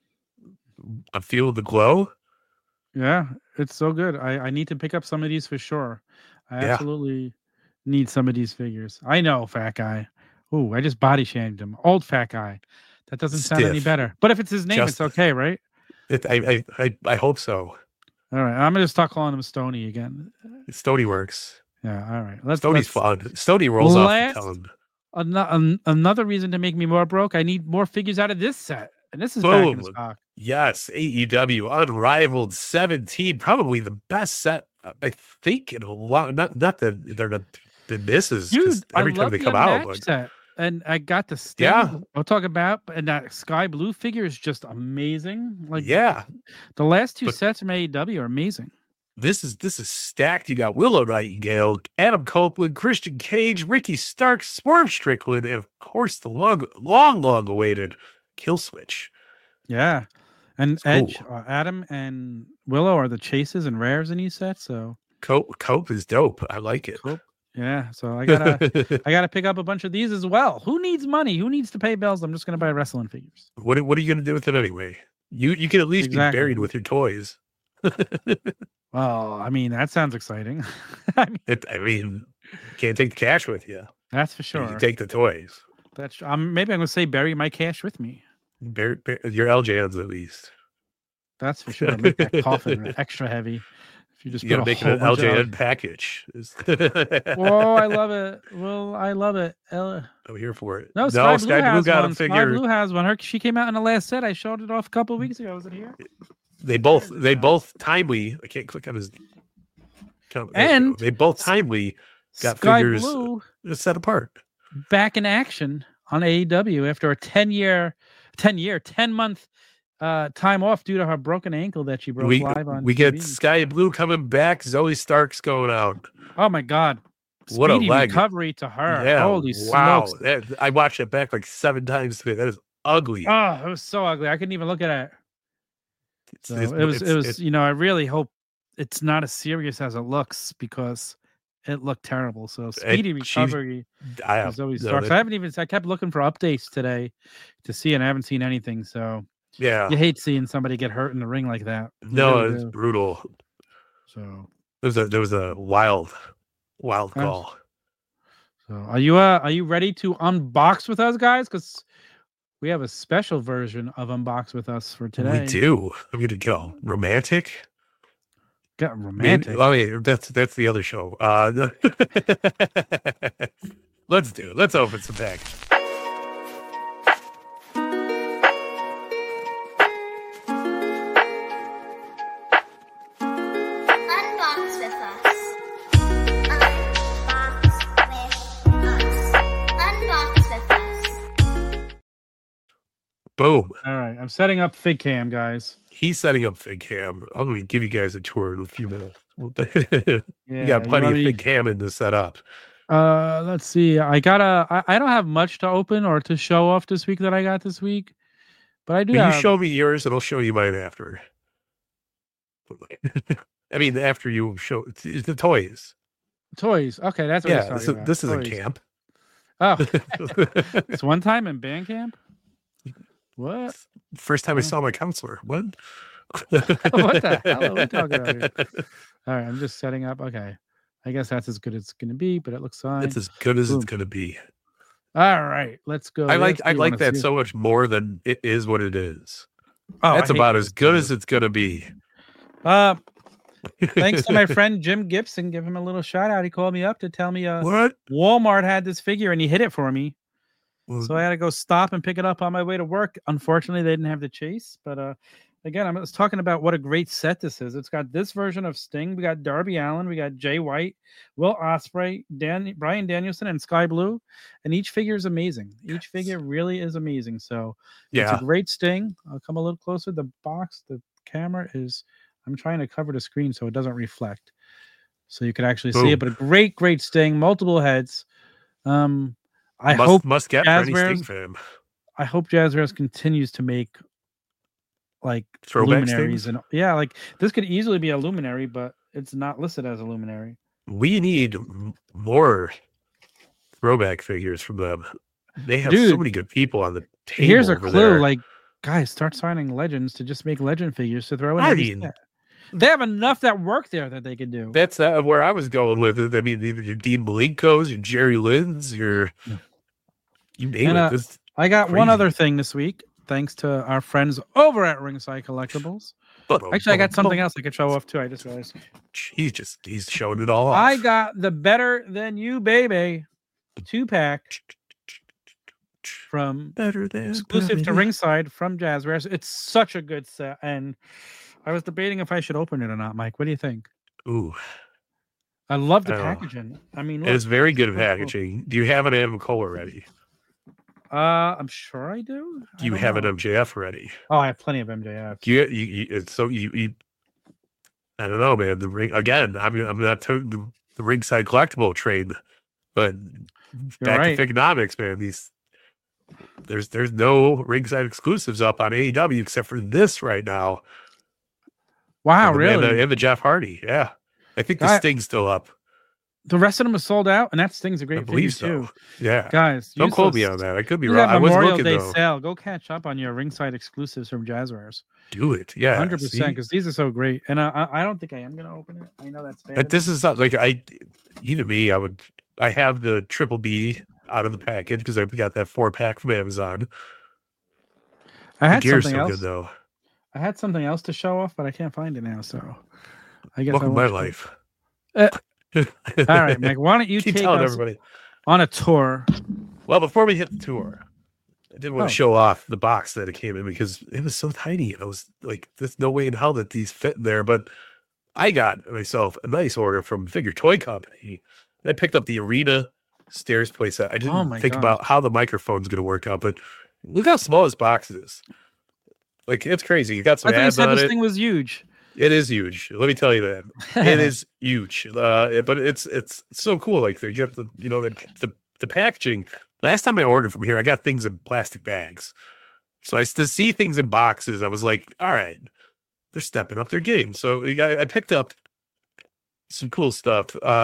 I'm feeling the glow. Yeah, it's so good. I need to pick up some of these for sure. I Yeah. absolutely need some of these figures. I know, fat guy. Ooh, I just body shamed him. Old fat guy. That doesn't sound any Stiff. better. But if it's his name, it's Just- okay, right? I hope so. All right. I'm gonna start calling him Stony again. Stony works. Yeah, all right. Let's Stoney's fun. Stony rolls off Last- the tongue. another reason to make me more broke. I need more figures out of this set. And this is back in Boom. stock. Yes, AEW Unrivaled 17, probably the best set I think in a long. Not that they're not the misses Dude, every I time love they the come out. Unmatched But set. And I got the Sting. Yeah. I'll talk about, and that Sky Blue figure is just amazing. Like, yeah, the last two But- sets from AEW are amazing. this is stacked. You got Willow Nightingale, Adam Copeland, Christian Cage, Ricky Stark, Swerve Strickland, and of course the long awaited Kill Switch. Yeah. And It's Edge, cool. Adam and Willow are the chases and rares in these sets. So Cope is dope. I like it. Cope. Yeah. So I gotta pick up a bunch of these as well. Who needs money? Who needs to pay bills? I'm just gonna buy wrestling figures. What are you gonna do with it anyway? You can at least Exactly. be buried with your toys. Well, I mean, that sounds exciting. I mean, Can't take the cash with you. that's for You sure. can take the toys. That's maybe I'm gonna say bury my cash with me. Your LJNs at least. That's for sure. Make that coffin extra heavy. If you just You put gotta a make it whole an bunch of LJN package. Oh, I love it. Well, I love it. I'm here for it. No, Sky Blue Sky Blue has got one. a Sky figure. Blue has one. She came out in the last set. I showed it off a couple of weeks ago. Was it here? They both timely. I can't click on his. And they both timely got Sky figures Blue set apart. back in action on AEW after a 10-month time off due to her broken ankle that she broke live on We TV. get Sky Blue coming back. Zoe Stark's going out. Oh my God. What a Speedy leg. recovery to her. Yeah, Holy wow. smokes. I watched it back like 7 times today. That is ugly. Oh, it was so ugly. I couldn't even look at it. So It's- it was, it's- you know, I really hope it's not as serious as it looks because it looked terrible. So speedy recovery I is always no, starts. I kept looking for updates today to see, and I haven't seen anything. So yeah. you hate seeing somebody get hurt in the ring like that. You No, really it's do. brutal. So There was a wild call. So are you ready to unbox with us, guys? Because we have a special version of unbox with us for today. We do. I'm gonna get all romantic. Got romantic. That's the other show. Let's open some packs. Unbox with us. Unbox with us. Boom. All right, I'm setting up Fig Cam, guys. He's setting up Fig Cam. I'm going to give you guys a tour in a few minutes. Yeah, You got plenty ready? of Fig Cam in the setup. Let's see. I don't have much to open or to show off this week that I got this week, but I do. Will you have, show me yours and I'll show you mine after. I mean, after you show it's the toys. toys. Okay, that's what Yeah, this is a Toys. camp. Oh, it's one time in band camp. What? First time I saw my counselor. What? What the hell are we talking about here? All right, I'm just setting up. Okay, I guess that's as good as it's gonna be, but it looks fine. It's as good as Boom. it's gonna be. All right, let's go. I like Let's see, that wanna see- so much more than it is what it is. Oh, That's I hate about this as good too. as it's gonna be. Thanks to my friend Jim Gibson. Give him a little shout out. He called me up to tell me What? Walmart had this figure and he hid it for me. Well, So I had to go stop and pick it up on my way to work. Unfortunately, they didn't have the chase. But again, I was talking about what a great set this is. It's got this version of Sting. We got Darby Allin. We got Jay White, Will Ospreay, Brian Danielson, and Sky Blue. And each figure is amazing. Each figure really is amazing. So it's yeah. a great Sting. I'll come a little closer. The box, the camera is, I'm trying to cover the screen so it doesn't reflect. So you can actually see Boom. it. But a great Sting, multiple heads. I hope must get for any Jazzwares- Sting fan. I hope Jazzwares continues to make like Throwback luminaries Stings? and yeah, like this could easily be a luminary, but it's not listed as a luminary. We need more throwback figures from them. They have so Dude, many good people on the table. Here's a over clue. there. Like, guys, start signing legends to just make legend figures to throw in. I every mean, set. They have enough that work there that they can do. that's where I was going with it. I mean, your Dean Malinkos, your Jerry Lynn's, you name And, it. This, I got one crazy. other thing this week, thanks to our friends over at Ringside Collectibles. Actually, I got something else I could show off too. I just realized. He's showing it all off. I got the Better Than You Baby 2-pack from Better than exclusive to Ringside from Jazzwares. It's such a good set, and I was debating if I should open it or not. Mike, what do you think? Ooh, I love the I don't know. packaging. I mean, it is look, very good at so cool. packaging. Do you have an Adam Cole already? I'm sure I do. Do you have an MJF already? Oh, I have plenty of MJF. You I don't know, man. The ring again. I'm not the Ringside collectible trade, but back right. to Figonomics, man. There's no Ringside exclusives up on AEW except for this right now. Wow, and really? And the Jeff Hardy, yeah. I think the Guy- Sting's still up. The rest of them are sold out, and that Sting's a I great believe figure so. too. Yeah. Guys, Don't use quote those- me on that. I could be use wrong. that I was Memorial looking Day though. sale. Go catch up on your Ringside exclusives from Jazzwares. Do it. Yeah. 100%, because these are so great. And I don't think I am gonna open it. I know that's bad. But this is not like even me, I have the Triple B out of the package because I've got that 4-pack from Amazon. I The had gear's something so else. good though. I had something else to show off, but I can't find it now. So I guess Welcome to I my won't show life. it. All right, Mike. Why don't you Keep take telling us everybody. on a tour? Well, before we hit the tour, I did want Oh. to show off the box that it came in because it was so tiny. I was like, there's no way in hell that these fit in there. But I got myself a nice order from Figure Toy Company. I picked up the Arena stairs playset. I Oh didn't my think gosh. about how the microphone's going to work out, but look how small this box is. Like, it's crazy. You got I some thought you ads said on this it. thing was huge. It is huge. Let me tell you that. It is huge. But it's so cool. Like, you have the packaging. Last time I ordered from here, I got things in plastic bags. So to see things in boxes, I was like, all right, they're stepping up their game. So I picked up some cool stuff.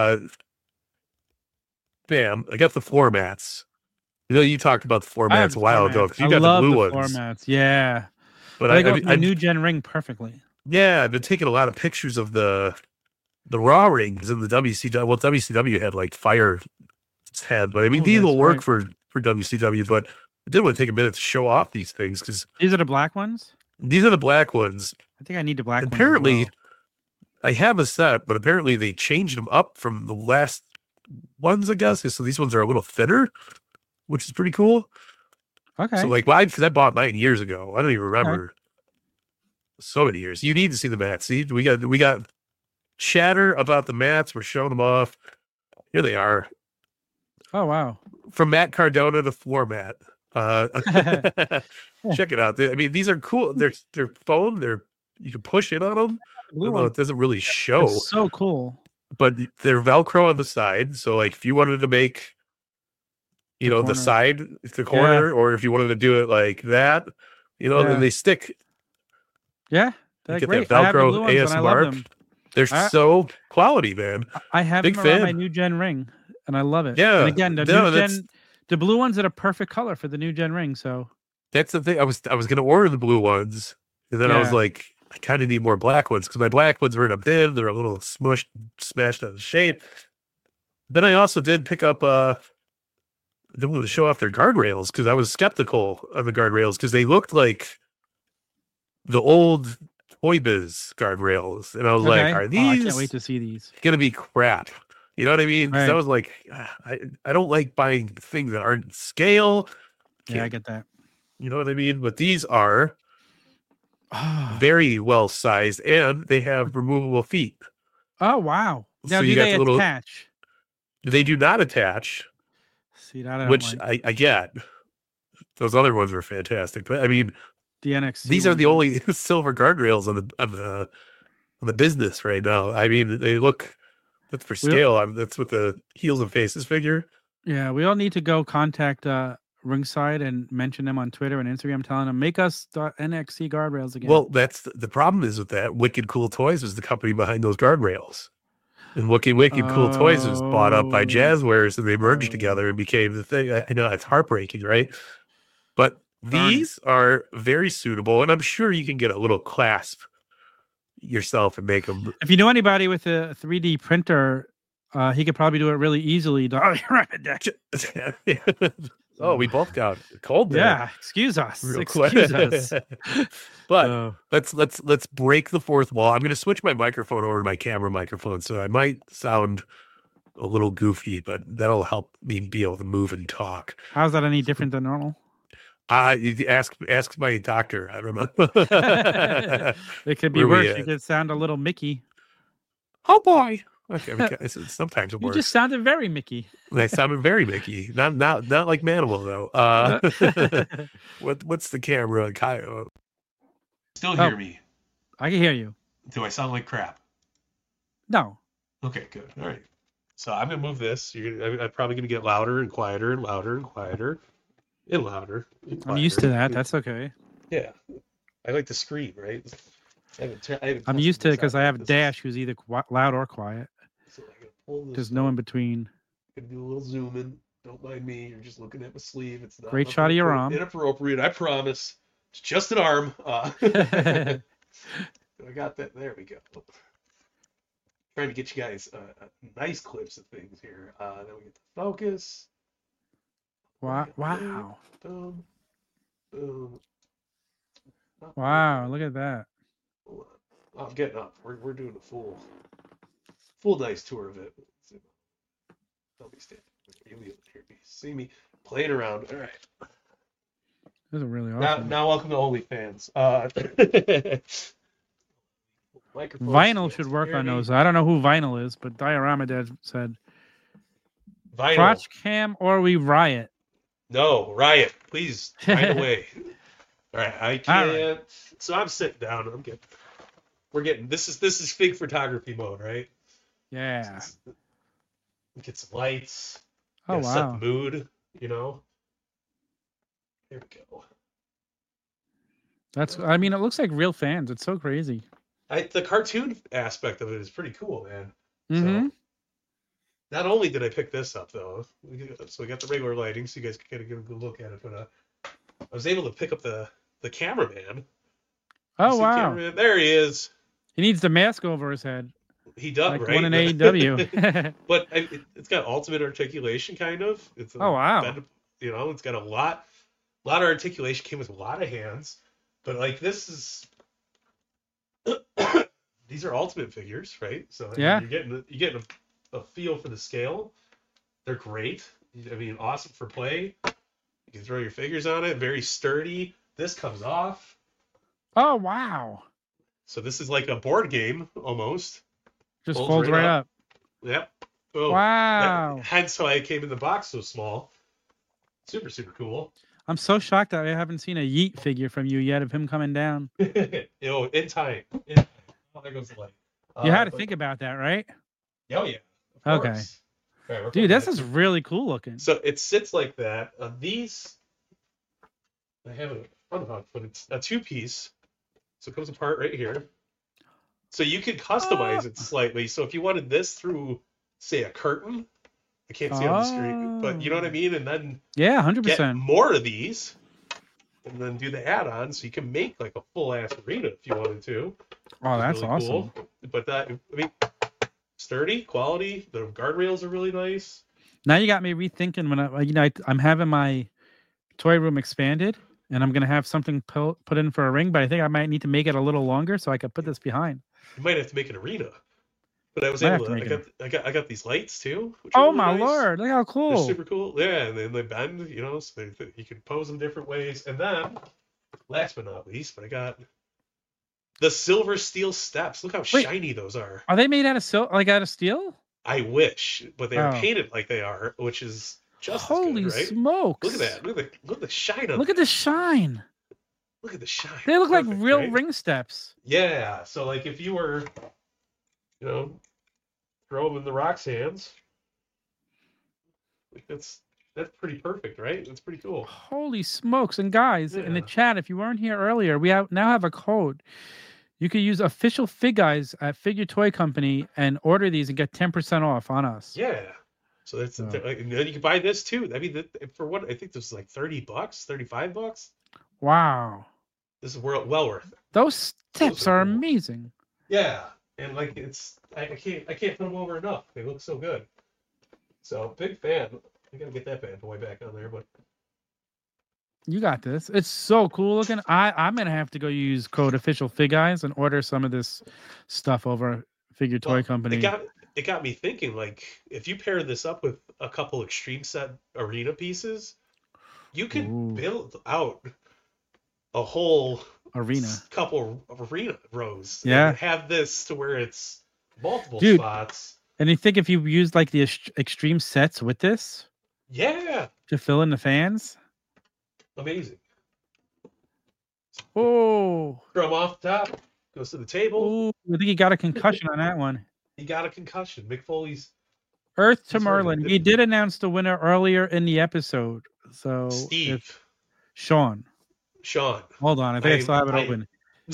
Bam, I got the floor mats. You know, you talked about the floor I have mats a the while floor ago. mats. 'Cause you I got love the blue floor ones. mats. Yeah, But they go I, with the new gen ring perfectly. yeah, I've been taking a lot of pictures of the Raw rings in the WCW. Well, WCW had like fire head, but I mean, Oh, these will that's work right. for WCW. But I did want to take a minute to show off these things because These are the black ones. these are the black ones. I think I need the black ones. as Apparently, well. I have a set, but apparently they changed them up from the last ones, I guess. So these ones are a little thinner, which is pretty cool. Okay. So like, because I bought mine years ago. I don't even remember. So many years. You need to see the mats. See, we got chatter about the mats. We're showing them off. Here they are. Oh wow. From Matt Cardona, the floor mat. Check it out. I mean, these are cool. They're foam. You can push in on them. Blue Although one. it doesn't really show, It's so cool. but they're Velcro on the side. So, like, if you wanted to make, The the corner. side, the corner, or if you wanted to do it like that, Yeah. then they stick. Yeah, You they're get great. that I have the Velcro blue ones and I love ASMR. them. They're I- so quality, man. I have Big them around my fan. new gen ring, and I love it. Yeah, And again, the no, new that's- gen, the blue ones are a perfect color for the new gen ring. So That's the thing. I was gonna order the blue ones, and then I was Yeah. like, I kind of need more black ones because my black ones are in a bin. They're a little smushed, smashed out of shape. Then I also did pick up they wanted to show off their guardrails because I was skeptical of the guardrails because they looked like the old Toy Biz guardrails, and I was like, okay. are Oh, I these can't wait to see these. gonna be crap? You know what I mean? 'Cause I Right. was like, I don't like buying things that aren't scale. Yeah, I Can't- get that. You know what I mean? But these are Oh, very well sized, and they have removable feet. oh wow. Now So do you got they the little- attach? They do not attach, See that I don't which like. I get. Those other ones were fantastic, but I mean, The NXT. these are ones the only silver guardrails on the business right now. I mean, they look. That's for scale. That's with the heels and faces figure. Yeah, we all need to go contact Ringside and mention them on Twitter and Instagram, telling them make us the NXT guardrails again. Well, that's the problem is with that. Wicked Cool Toys was the company behind those guardrails. And Wicked Cool Toys was bought up by Oh. Jazzwares, and they merged together and became the thing. I know it's heartbreaking, right? But these are very suitable, and I'm sure you can get a little clasp yourself and make them. If you know anybody with a 3D printer, he could probably do it really easily. Oh, we both got cold there. Yeah, excuse us. Real Excuse quick. us. But let's break the fourth wall. I'm going to switch my microphone over to my camera microphone, so I might sound a little goofy, but that'll help me be able to move and talk. How's that any different than normal? You ask my doctor. I remember. It could be Where we worse. at? You could sound a little Mickey. Oh boy. Okay, sometimes it You works. just sounded very Mickey. They sounded very Mickey. Not like Manimal though. What's the camera? Still hear me? I can hear you. Do I sound like crap? No. Okay, good. All right. So I'm gonna move this. I'm probably gonna get louder and quieter and louder and quieter and louder. And I'm used to quieter. that. That's okay. Yeah. I like to scream, right? I'm used to it because I have Dash, who's either loud or quiet. So I gotta pull this There's no up. in between. Gonna do a little zoom in. Don't mind me. You're just looking at my sleeve. It's not Great nothing shot of your arm. Inappropriate. I promise. It's just an arm. I got that. There we go. Trying to get you guys nice clips of things here. Then we get the focus. Wow. Wow. Boom. Boom. Wow. Look at that. Hold on. I'm getting up. We're doing a full nice tour of it. Let me stand. You'll be able to hear me, see me playing around. All right. This is really Now, awesome. now welcome to OnlyFans. Microphone Vinyl skills. should work Hear on me? those. I don't know who Vinyl is, but Diorama Dad said Vinyl. crotch cam or we riot. No, Riot. Please find a way. All right, I All can't. So I'm sitting down. We're getting. This is fig photography mode, right? Yeah. Get some lights. Oh Gotta set wow. the mood. You know. Here we go. That's. I mean, it looks like real fans. It's so crazy. The cartoon aspect of it is pretty cool, man. Mm-hmm. So, not only did I pick this up though, so we got the regular lighting, so you guys can get a good look at it. But I was able to pick up the cameraman. Oh You see wow. cameraman? There he is. He needs the mask over his head, He does, like right? one in AEW. But it's got ultimate articulation, kind of. It's Oh, wow. it's got a lot of articulation. Came with a lot of hands, but like this is. These are ultimate figures, right? So I mean, Yeah. you're getting a feel for the scale. They're great. I mean, awesome for play. You can throw your figures on it. Very sturdy. This comes off. Oh wow. So this is like a board game almost. Just Folds folds right right up. up. Yep. Boom. Wow. Hence why I came in the box so small. Super, super cool. I'm so shocked that I haven't seen a Yeet figure from you yet of him coming down. In time. Oh, there goes the light. You had to But- think about that, right? Oh, yeah. Of Okay. course. All right, we're Dude, putting this that is to- really cool looking. So it sits like that. These, I have it in front of it, but it's a two-piece. So it comes apart right here. So you could customize it slightly. So if you wanted this through, say, a curtain, I can't see it on the screen, but you know what I mean? And then Yeah, get 100%. more of these, and then do the add-on, so you can make like a full-ass arena if you wanted to. Oh, that's Really awesome. cool. But that, I mean, sturdy, quality. The guardrails are really nice. Now you got me rethinking when I'm having my toy room expanded and I'm going to have something put in for a ring, but I think I might need to make it a little longer so I could put this behind. You might have to make an arena. But I was Might able have to. to make I got these lights too. Which are Oh really my nice. lord, look how They're cool. super cool. Yeah, and then they bend, so you can pose them different ways. And then, last but not least, but I got the silver steel steps. Look how Wait. shiny those are. Are they made out of out of steel? I wish, but they are Oh. painted like they are, which is just Holy as good, right? smokes. Look at that. Look at the shine on Look at that. the shine. Look at the shine. They look like Perfect, real right? ring steps. Yeah. So like if you were, throw them in the Rock's hands, like that's pretty perfect, right? That's pretty cool. Holy smokes. And guys, in the Yeah. chat, if you weren't here earlier, we now have a code. You could use official Fig Guys at Figure Toy Company and order these and get 10% off on us. Yeah. So that's Oh. and then you can buy this too. I mean, for what I think this is like $30, $35. Wow. This is well worth it. Those tips are cool. amazing. Yeah, and like I can't put them over enough. They look so good. So big fan. I gotta get that bad boy back on there, but You got this. It's so cool looking. I'm gonna have to go use code official Fig Guys and order some of this stuff over Figure Toy well, Company. It got me thinking. Like, if you pair this up with a couple extreme set arena pieces, you could Ooh. build out a whole Arena. couple of arena rows. Yeah. And have this to where it's multiple Dude. spots. And you think if you used like the extreme sets with this Yeah, to fill in the fans? amazing. Oh, From off the top, goes to the table. I think he got a concussion on that one. He got a concussion. Mick Foley's Earth to That's right. Merlin. We did announce the winner earlier in the episode. So Steve, if Sean. Sean. Hold on, I think I still have it open.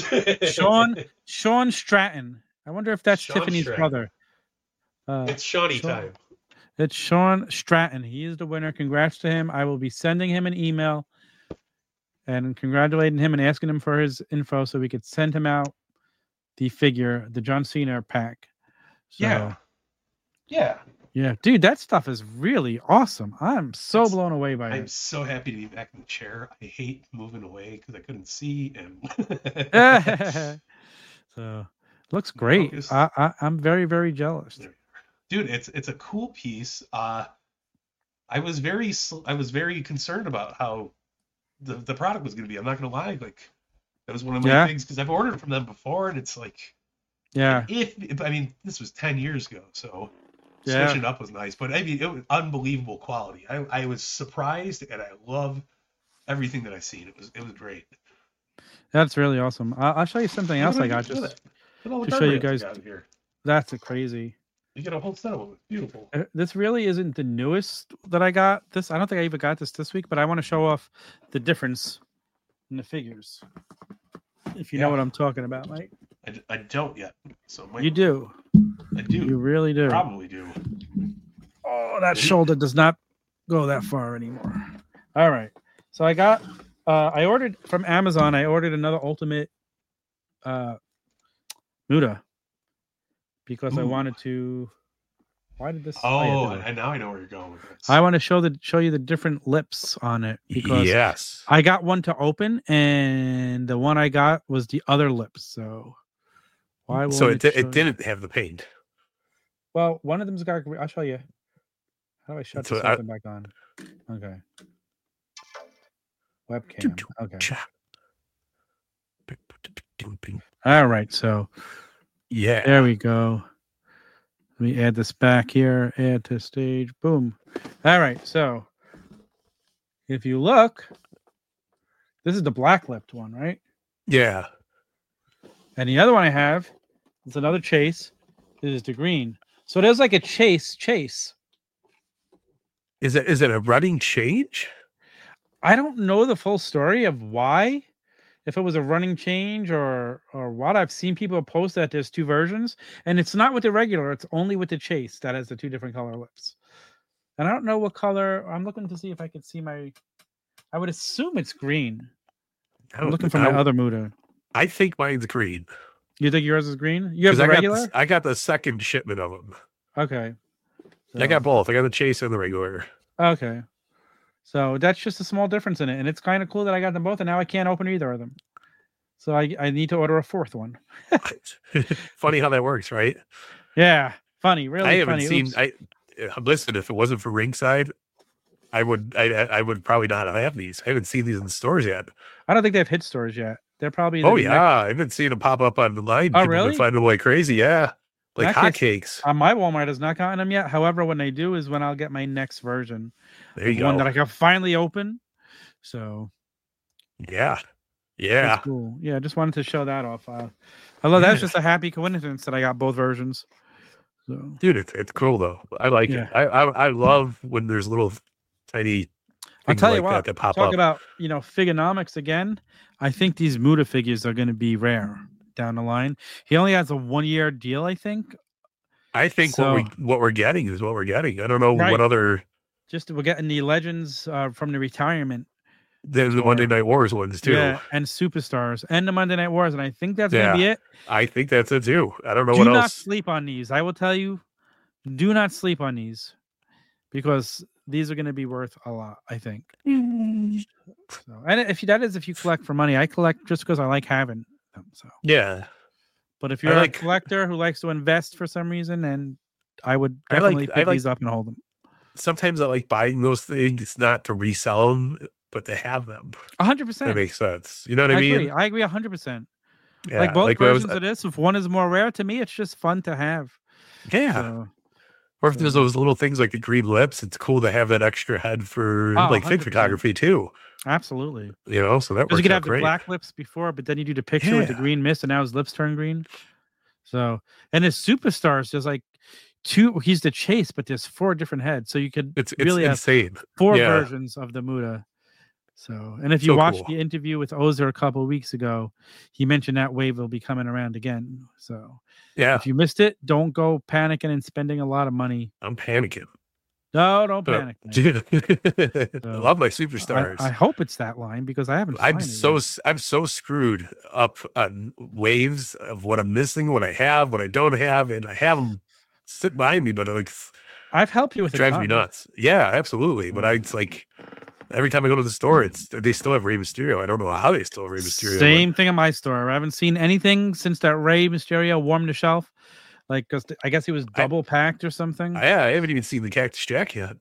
Sean Stratton. I wonder if that's Sean Tiffany's Stratton. brother. It's Shawnee Sean. time. It's Sean Stratton. He is the winner. Congrats to him. I will be sending him an email and congratulating him and asking him for his info so we could send him out the figure, the John Cena pack. So, Yeah. Yeah. yeah, dude, that stuff is really awesome. I'm so blown away by I'm it. so happy to be back in the chair. I hate moving away because I couldn't see and So looks great. Focus. I'm very, very jealous. dude, it's a cool piece. I was very concerned about how the product was going to be. I'm not going to lie, like that was one of my Yeah. things because I've ordered from them before, and it's like, Yeah. if I mean this was 10 years ago, so Yeah. switching up was nice. But I mean, it was unbelievable quality. I was surprised, and I love everything that I seen. It was great. That's really awesome. I'll show you something else I got Look at just it. Look at all the to show you guardrails we guys. got in here. That's crazy. You get a whole set of them. It's beautiful. This really isn't the newest that I got. I don't think I even got this week, but I want to show off the difference in the figures. If you know Yeah. what I'm talking about, Mike. I don't yet. So You do. I do. You really do. Probably do. Oh, that shoulder does not go that far anymore. All right. So I got I ordered from Amazon, I ordered another Ultimate Muda because I Ooh. wanted to. Why did this? Oh, yeah, there we go. and now I know where you're going with this. I want to show you the different lips on it because Yes. I got one to open and the one I got was the other lips. So why? So won't it show you? didn't have the paint. Well, one of them's got. I'll show you. How do I shut So this I- something back on? Okay. Webcam. Okay. All right. So Yeah. there we go. Let me add this back here. Add to stage. Boom. All right. So if you look, this is the black lipped one, right? Yeah. And the other one I have is another chase. This is the green. So there's like a chase. Is it a running change? I don't know the full story of why, if it was a running change or what. I've seen people post that there's two versions, and it's not with the regular. It's only with the chase that has the two different color lips. And I don't know what color. I'm looking to see if I could see my. I would assume it's green. I'm looking for my other Muda. I think mine's green. You think yours is green? You have the I regular? I got the second shipment of them. Okay. I got both. I got the chase and the regular. Okay. So that's just a small difference in it. And it's kind of cool that I got them both, and now I can't open either of them. So I need to order a fourth one. Funny how that works, right? Yeah. Funny. Really I haven't funny. seen. Oops. Listen, if it wasn't for Ringside, I would probably not have these. I haven't seen these in the stores yet. I don't think they have hit stores yet. They're probably. Oh yeah, I've been seeing them pop up on the line. Oh, People really? been finding them like crazy. Yeah, like In that hotcakes. My Walmart has not gotten them yet. However, when they do is when I'll get my next version. There you One go. that I can finally open. So Yeah, that's yeah. cool. Yeah, I just wanted to show that off. Although that's just a happy coincidence that I got both versions. So Dude, it's cool though. I like Yeah. it. I love when there's little tiny. I'll things tell like you what. that pop Talk up. about Figonomics again. I think these Muda figures are going to be rare. down the line. He only has a 1-year deal, I think. I think So- what we're getting is what we're getting. I don't know Right. what other We're getting the legends from the retirement. there's the Monday Night Wars ones too. Yeah, and superstars and the Monday Night Wars, and I think that's Yeah. gonna be it. I think that's it too. I don't know Do what not else. sleep on these. I will tell you, do not sleep on these because these are going to be worth a lot. I think. So, and if you collect for money, I collect just because I like having them. So, Yeah. but if I you're like- a collector who likes to invest for some reason, then I would I like- definitely I pick like- these up and hold them. Sometimes I like buying those things not to resell them, but to have them. 100%. That makes sense. You know what I mean? agree. I agree 100%. Yeah. Like both when I was- versions of this, if one is more rare, to me, it's just fun to have. yeah. So, Or if there's those little things like the green lips, it's cool to have that extra head for Oh, like fig 100%. photography too. absolutely. You know, so that Because works you could out have the great. black lips before, but then you do the picture with the Yeah. green mist, and now his lips turn green. So, and his superstars, there's like two. He's the Chase, but there's 4 different heads, so you could It's really have insane. 4 yeah. versions of the Muda. So, and if you So watched cool. the interview with Ozer a couple of weeks ago, he mentioned that wave will be coming around again. So, Yeah. if you missed it, don't go panicking and spending a lot of money. I'm panicking. No, don't But- panic. man. I love my superstars. I hope it's that line because I haven't. I'm found it so yet. I'm so screwed up on waves of what I'm missing, what I have, what I don't have, and I have them sit behind me, but I've helped you with it drives me ton. nuts. Yeah, absolutely. But it's like every time I go to the store, they still have Rey Mysterio. I don't know how they still have Rey Mysterio. but- Same thing in my store. I haven't seen anything since that Rey Mysterio warmed the shelf. Like, cause I guess he was double packed or something. Yeah, I haven't even seen the Cactus Jack yet.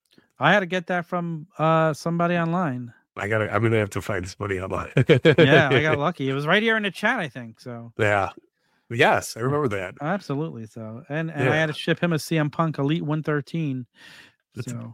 I had to get that from somebody online. I'm gonna have to find this money online. Yeah, I got lucky. It was right here in the chat, I think. So Yeah. Yes, I remember that. absolutely. So and I Yeah. had to ship him a CM Punk Elite 113. That's- So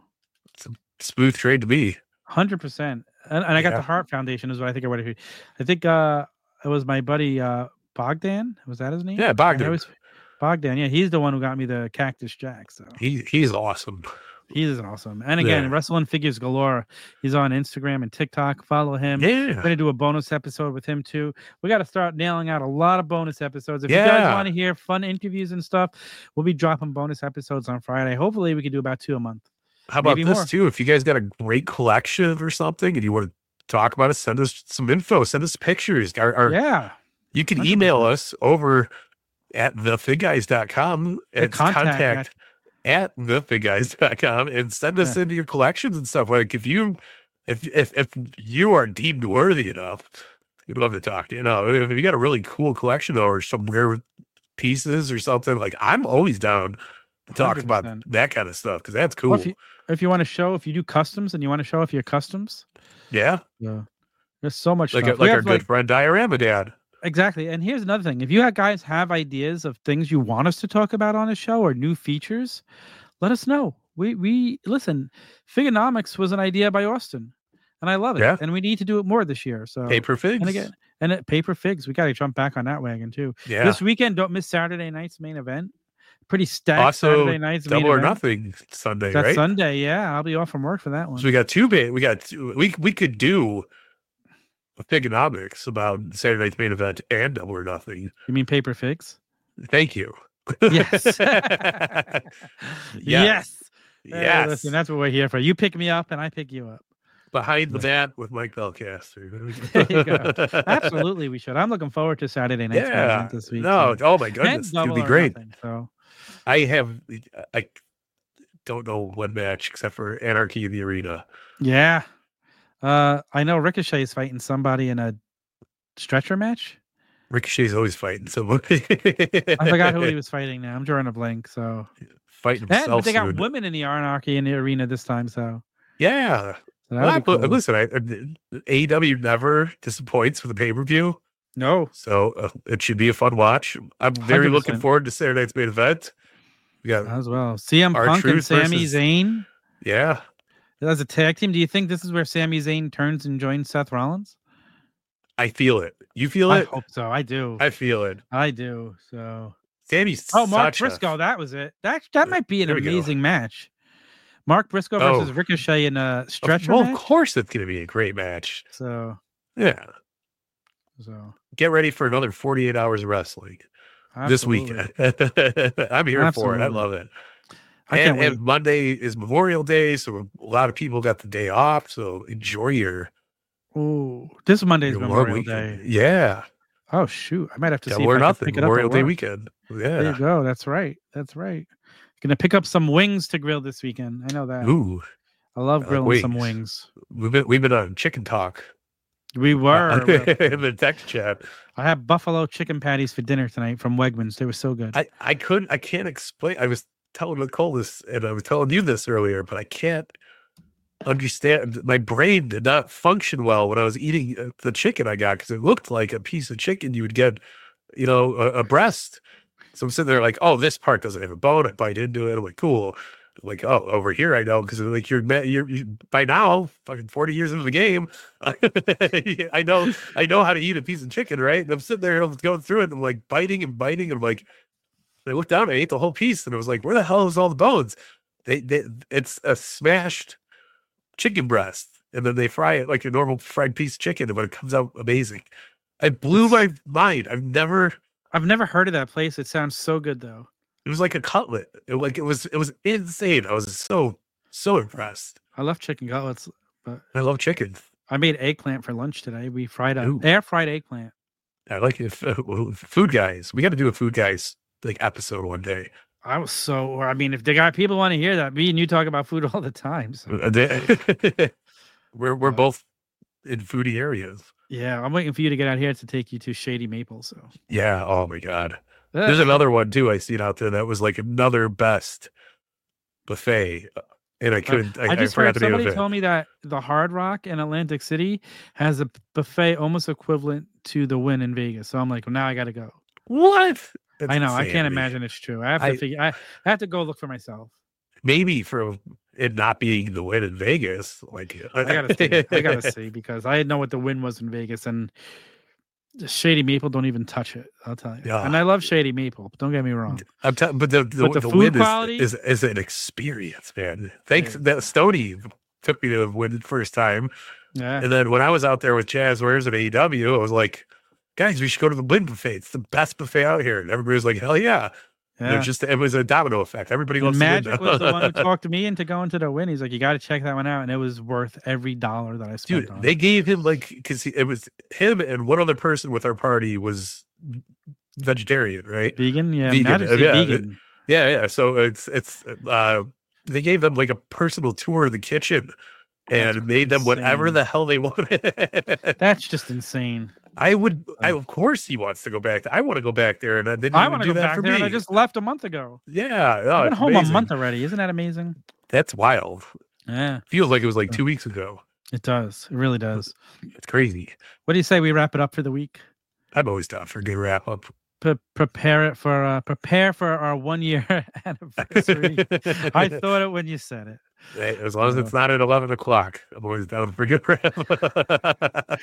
Smooth trade to me. 100%. And I got Yeah. the Heart Foundation is what I think I would have. I think it was my buddy Bogdan. Was that his name? Yeah, Bogdan. I always- Bogdan, yeah, he's the one who got me the Cactus Jack. So He's awesome. he is awesome. And again, Yeah. Wrestling Figures Galore. He's on Instagram and TikTok. Follow him. Yeah. We're gonna do a bonus episode with him too. We got to start nailing out a lot of bonus episodes. If you guys Yeah. want to hear fun interviews and stuff, we'll be dropping bonus episodes on Friday. Hopefully, we can do about 2 a month. How about Maybe this more. too? If you guys got a great collection or something and you want to talk about it, send us some info, send us pictures. Or Yeah, you can 100%. email us over at thefigguys.com and contact at thefigguys.com and send us into your collections and stuff. Like if you are deemed worthy enough, we'd love to talk to you. Know, if you got a really cool collection though, or some rare pieces or something, like I'm always down to talk about 100%. that kind of stuff because that's cool. Or if you want to show, if you do customs and you want to show off your customs, Yeah. yeah, there's so much Like stuff. like We our have, good friend Diorama Dad. Exactly. And here's another thing. If you guys have ideas of things you want us to talk about on the show or new features, let us know. We listen, Figonomics was an idea by Austin. And I love it. Yeah. And we need to do it more this year. So Paper figs. and again, paper figs. We gotta jump back on that wagon too. Yeah. This weekend, don't miss Saturday night's main event. Pretty stacked Also, Saturday night's main Double or event. Nothing Sunday, That's right? Sunday, yeah. I'll be off from work for that one. So we got we could do a Figonomics about Saturday night's main event and Double or Nothing. You mean paper figs? Thank you. Yes. Yes. Hey, Yes. listen, that's what we're here for. You pick me up and I pick you up. Behind the bat with Mike Belcaster. There you go. Absolutely, we should. I'm looking forward to Saturday night's main Yeah. event this week. No, so. oh my And goodness. It's gonna Double be or great. Nothing, so I don't know one match except for Anarchy in the Arena. yeah. I know Ricochet is fighting somebody in a stretcher match. Ricochet's always fighting somebody. I forgot who he was fighting now. I'm drawing a blank. So fighting and himself. they got soon. women in the Anarchy in the Arena this time. So, Yeah. so that would be cool. Listen, AEW never disappoints with a pay per view, No, so it should be a fun watch. I'm very looking 100%. forward to Saturday night's main event. We got as well. CM R-Truth Punk and Sami versus- Zayn yeah, as a tag team. Do you think this is where Sami Zayn turns and joins Seth Rollins? I feel it. You feel I it? hope so. I do. I feel it. I do. So. Sammy's Oh, Mark such a- Briscoe, that was it. That might be an There we go. amazing match. Mark Briscoe Oh. versus Ricochet in a stretcher Well, match. of course, it's going to be a great match. So Yeah, So get ready for another 48 hours of wrestling this weekend. I'm here for it. I love it. And Monday is Memorial Day, so a lot of people got the day off. So enjoy your. Oh, this Monday is Memorial Day. Yeah. Oh shoot! I might have to see if I can pick it up Memorial Day weekend. Yeah. There you go. That's right. Gonna pick up some wings to grill this weekend. I know that. Ooh, I love grilling some wings. We've been on Chicken Talk. We were in the text chat. I had buffalo chicken patties for dinner tonight from Wegmans. They were so good. I can't explain. I was telling Nicole this, and I was telling you this earlier, but I can't understand. My brain did not function well when I was eating the chicken I got because it looked like a piece of chicken you would get, a breast. So I'm sitting there like, oh, this part doesn't have a bone. I bite into it. I'm like, cool. I'm like, oh, over here I know because like you're by now fucking 40 years into the game. I know how to eat a piece of chicken, right? And I'm sitting there, I'm going through it, and I'm like biting and biting. And I'm like, I looked down, I ate the whole piece, and I was like, where the hell is all the bones? It's a smashed chicken breast, and then they fry it like a normal fried piece of chicken, but it comes out amazing. It blew my mind. I've never heard of that place. It sounds so good though. It was like a cutlet. It was insane. I was so impressed. I love chicken cutlets, but I love chicken. I made eggplant for lunch today. We fried air fried eggplant. I like it. Food guys. We got to do a food guys like episode one day. If people want to hear that, me and you talk about food all the time. So. we're both in foodie areas. Yeah, I'm waiting for you to get out here to take you to Shady Maple. So yeah, oh my god, there's another one too I seen out there that was like another best buffet, and I couldn't. I just forgot heard the name of somebody it. told me that the Hard Rock in Atlantic City has a buffet almost equivalent to the Wynn in Vegas. So I'm like, well, now I got to go. What? That's I know. I insanity. can't imagine it's true. I have to figure. I have to go look for myself. Maybe for it not being the Wynn in Vegas, like I gotta see because I know what the Wynn was in Vegas, and Shady Maple don't even touch it. I'll tell you. Yeah. And I love Shady Maple. Don't get me wrong. But the food Wynn quality is an experience, man. Thanks that Stoney took me to the Wynn the first time. Yeah. And then when I was out there with Chaz Wares at AEW, I was like, guys, we should go to the Wynn buffet. It's the best buffet out here. And everybody was like, hell yeah. Yeah. It was a domino effect. Everybody loves Magic was the one who talked me into going to the Wynn. He's like, you got to check that one out, and it was worth every dollar that I spent. Dude, they gave him because it was him and one other person with our party was vegetarian, right? Vegan, yeah, vegan. Yeah. So it's they gave them like a personal tour of the kitchen and made them whatever the hell they wanted. That's just insane. Of course he wants to go back. I want to go back there, and I want to go back there. And I just left a month ago. Yeah, I've been home a month already. Isn't that amazing? That's wild. Yeah, feels like it was like 2 weeks ago. It does. It really does. It's crazy. What do you say we wrap it up for the week? I'm always down for a good wrap up. Prepare for our 1 year anniversary. I thought it when you said it. Hey, as long as it's not at 11 o'clock, I'm always down for a good wrap.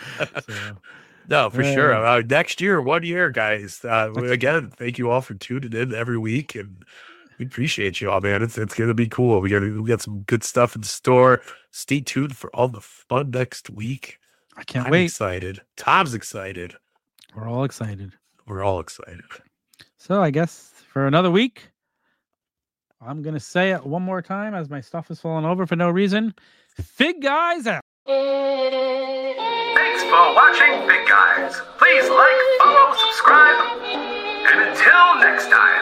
No, for sure. Next year, 1 year, guys. Again, thank you all for tuning in every week, and we appreciate you all, man. It's going to be cool. We got some good stuff in store. Stay tuned for all the fun next week. I can't wait. I'm excited. Tom's excited. We're all excited. So I guess for another week, I'm going to say it one more time as my stuff is falling over for no reason. Fig Guys out. Thanks for watching, Big Guys. Please like, follow, subscribe, and until next time.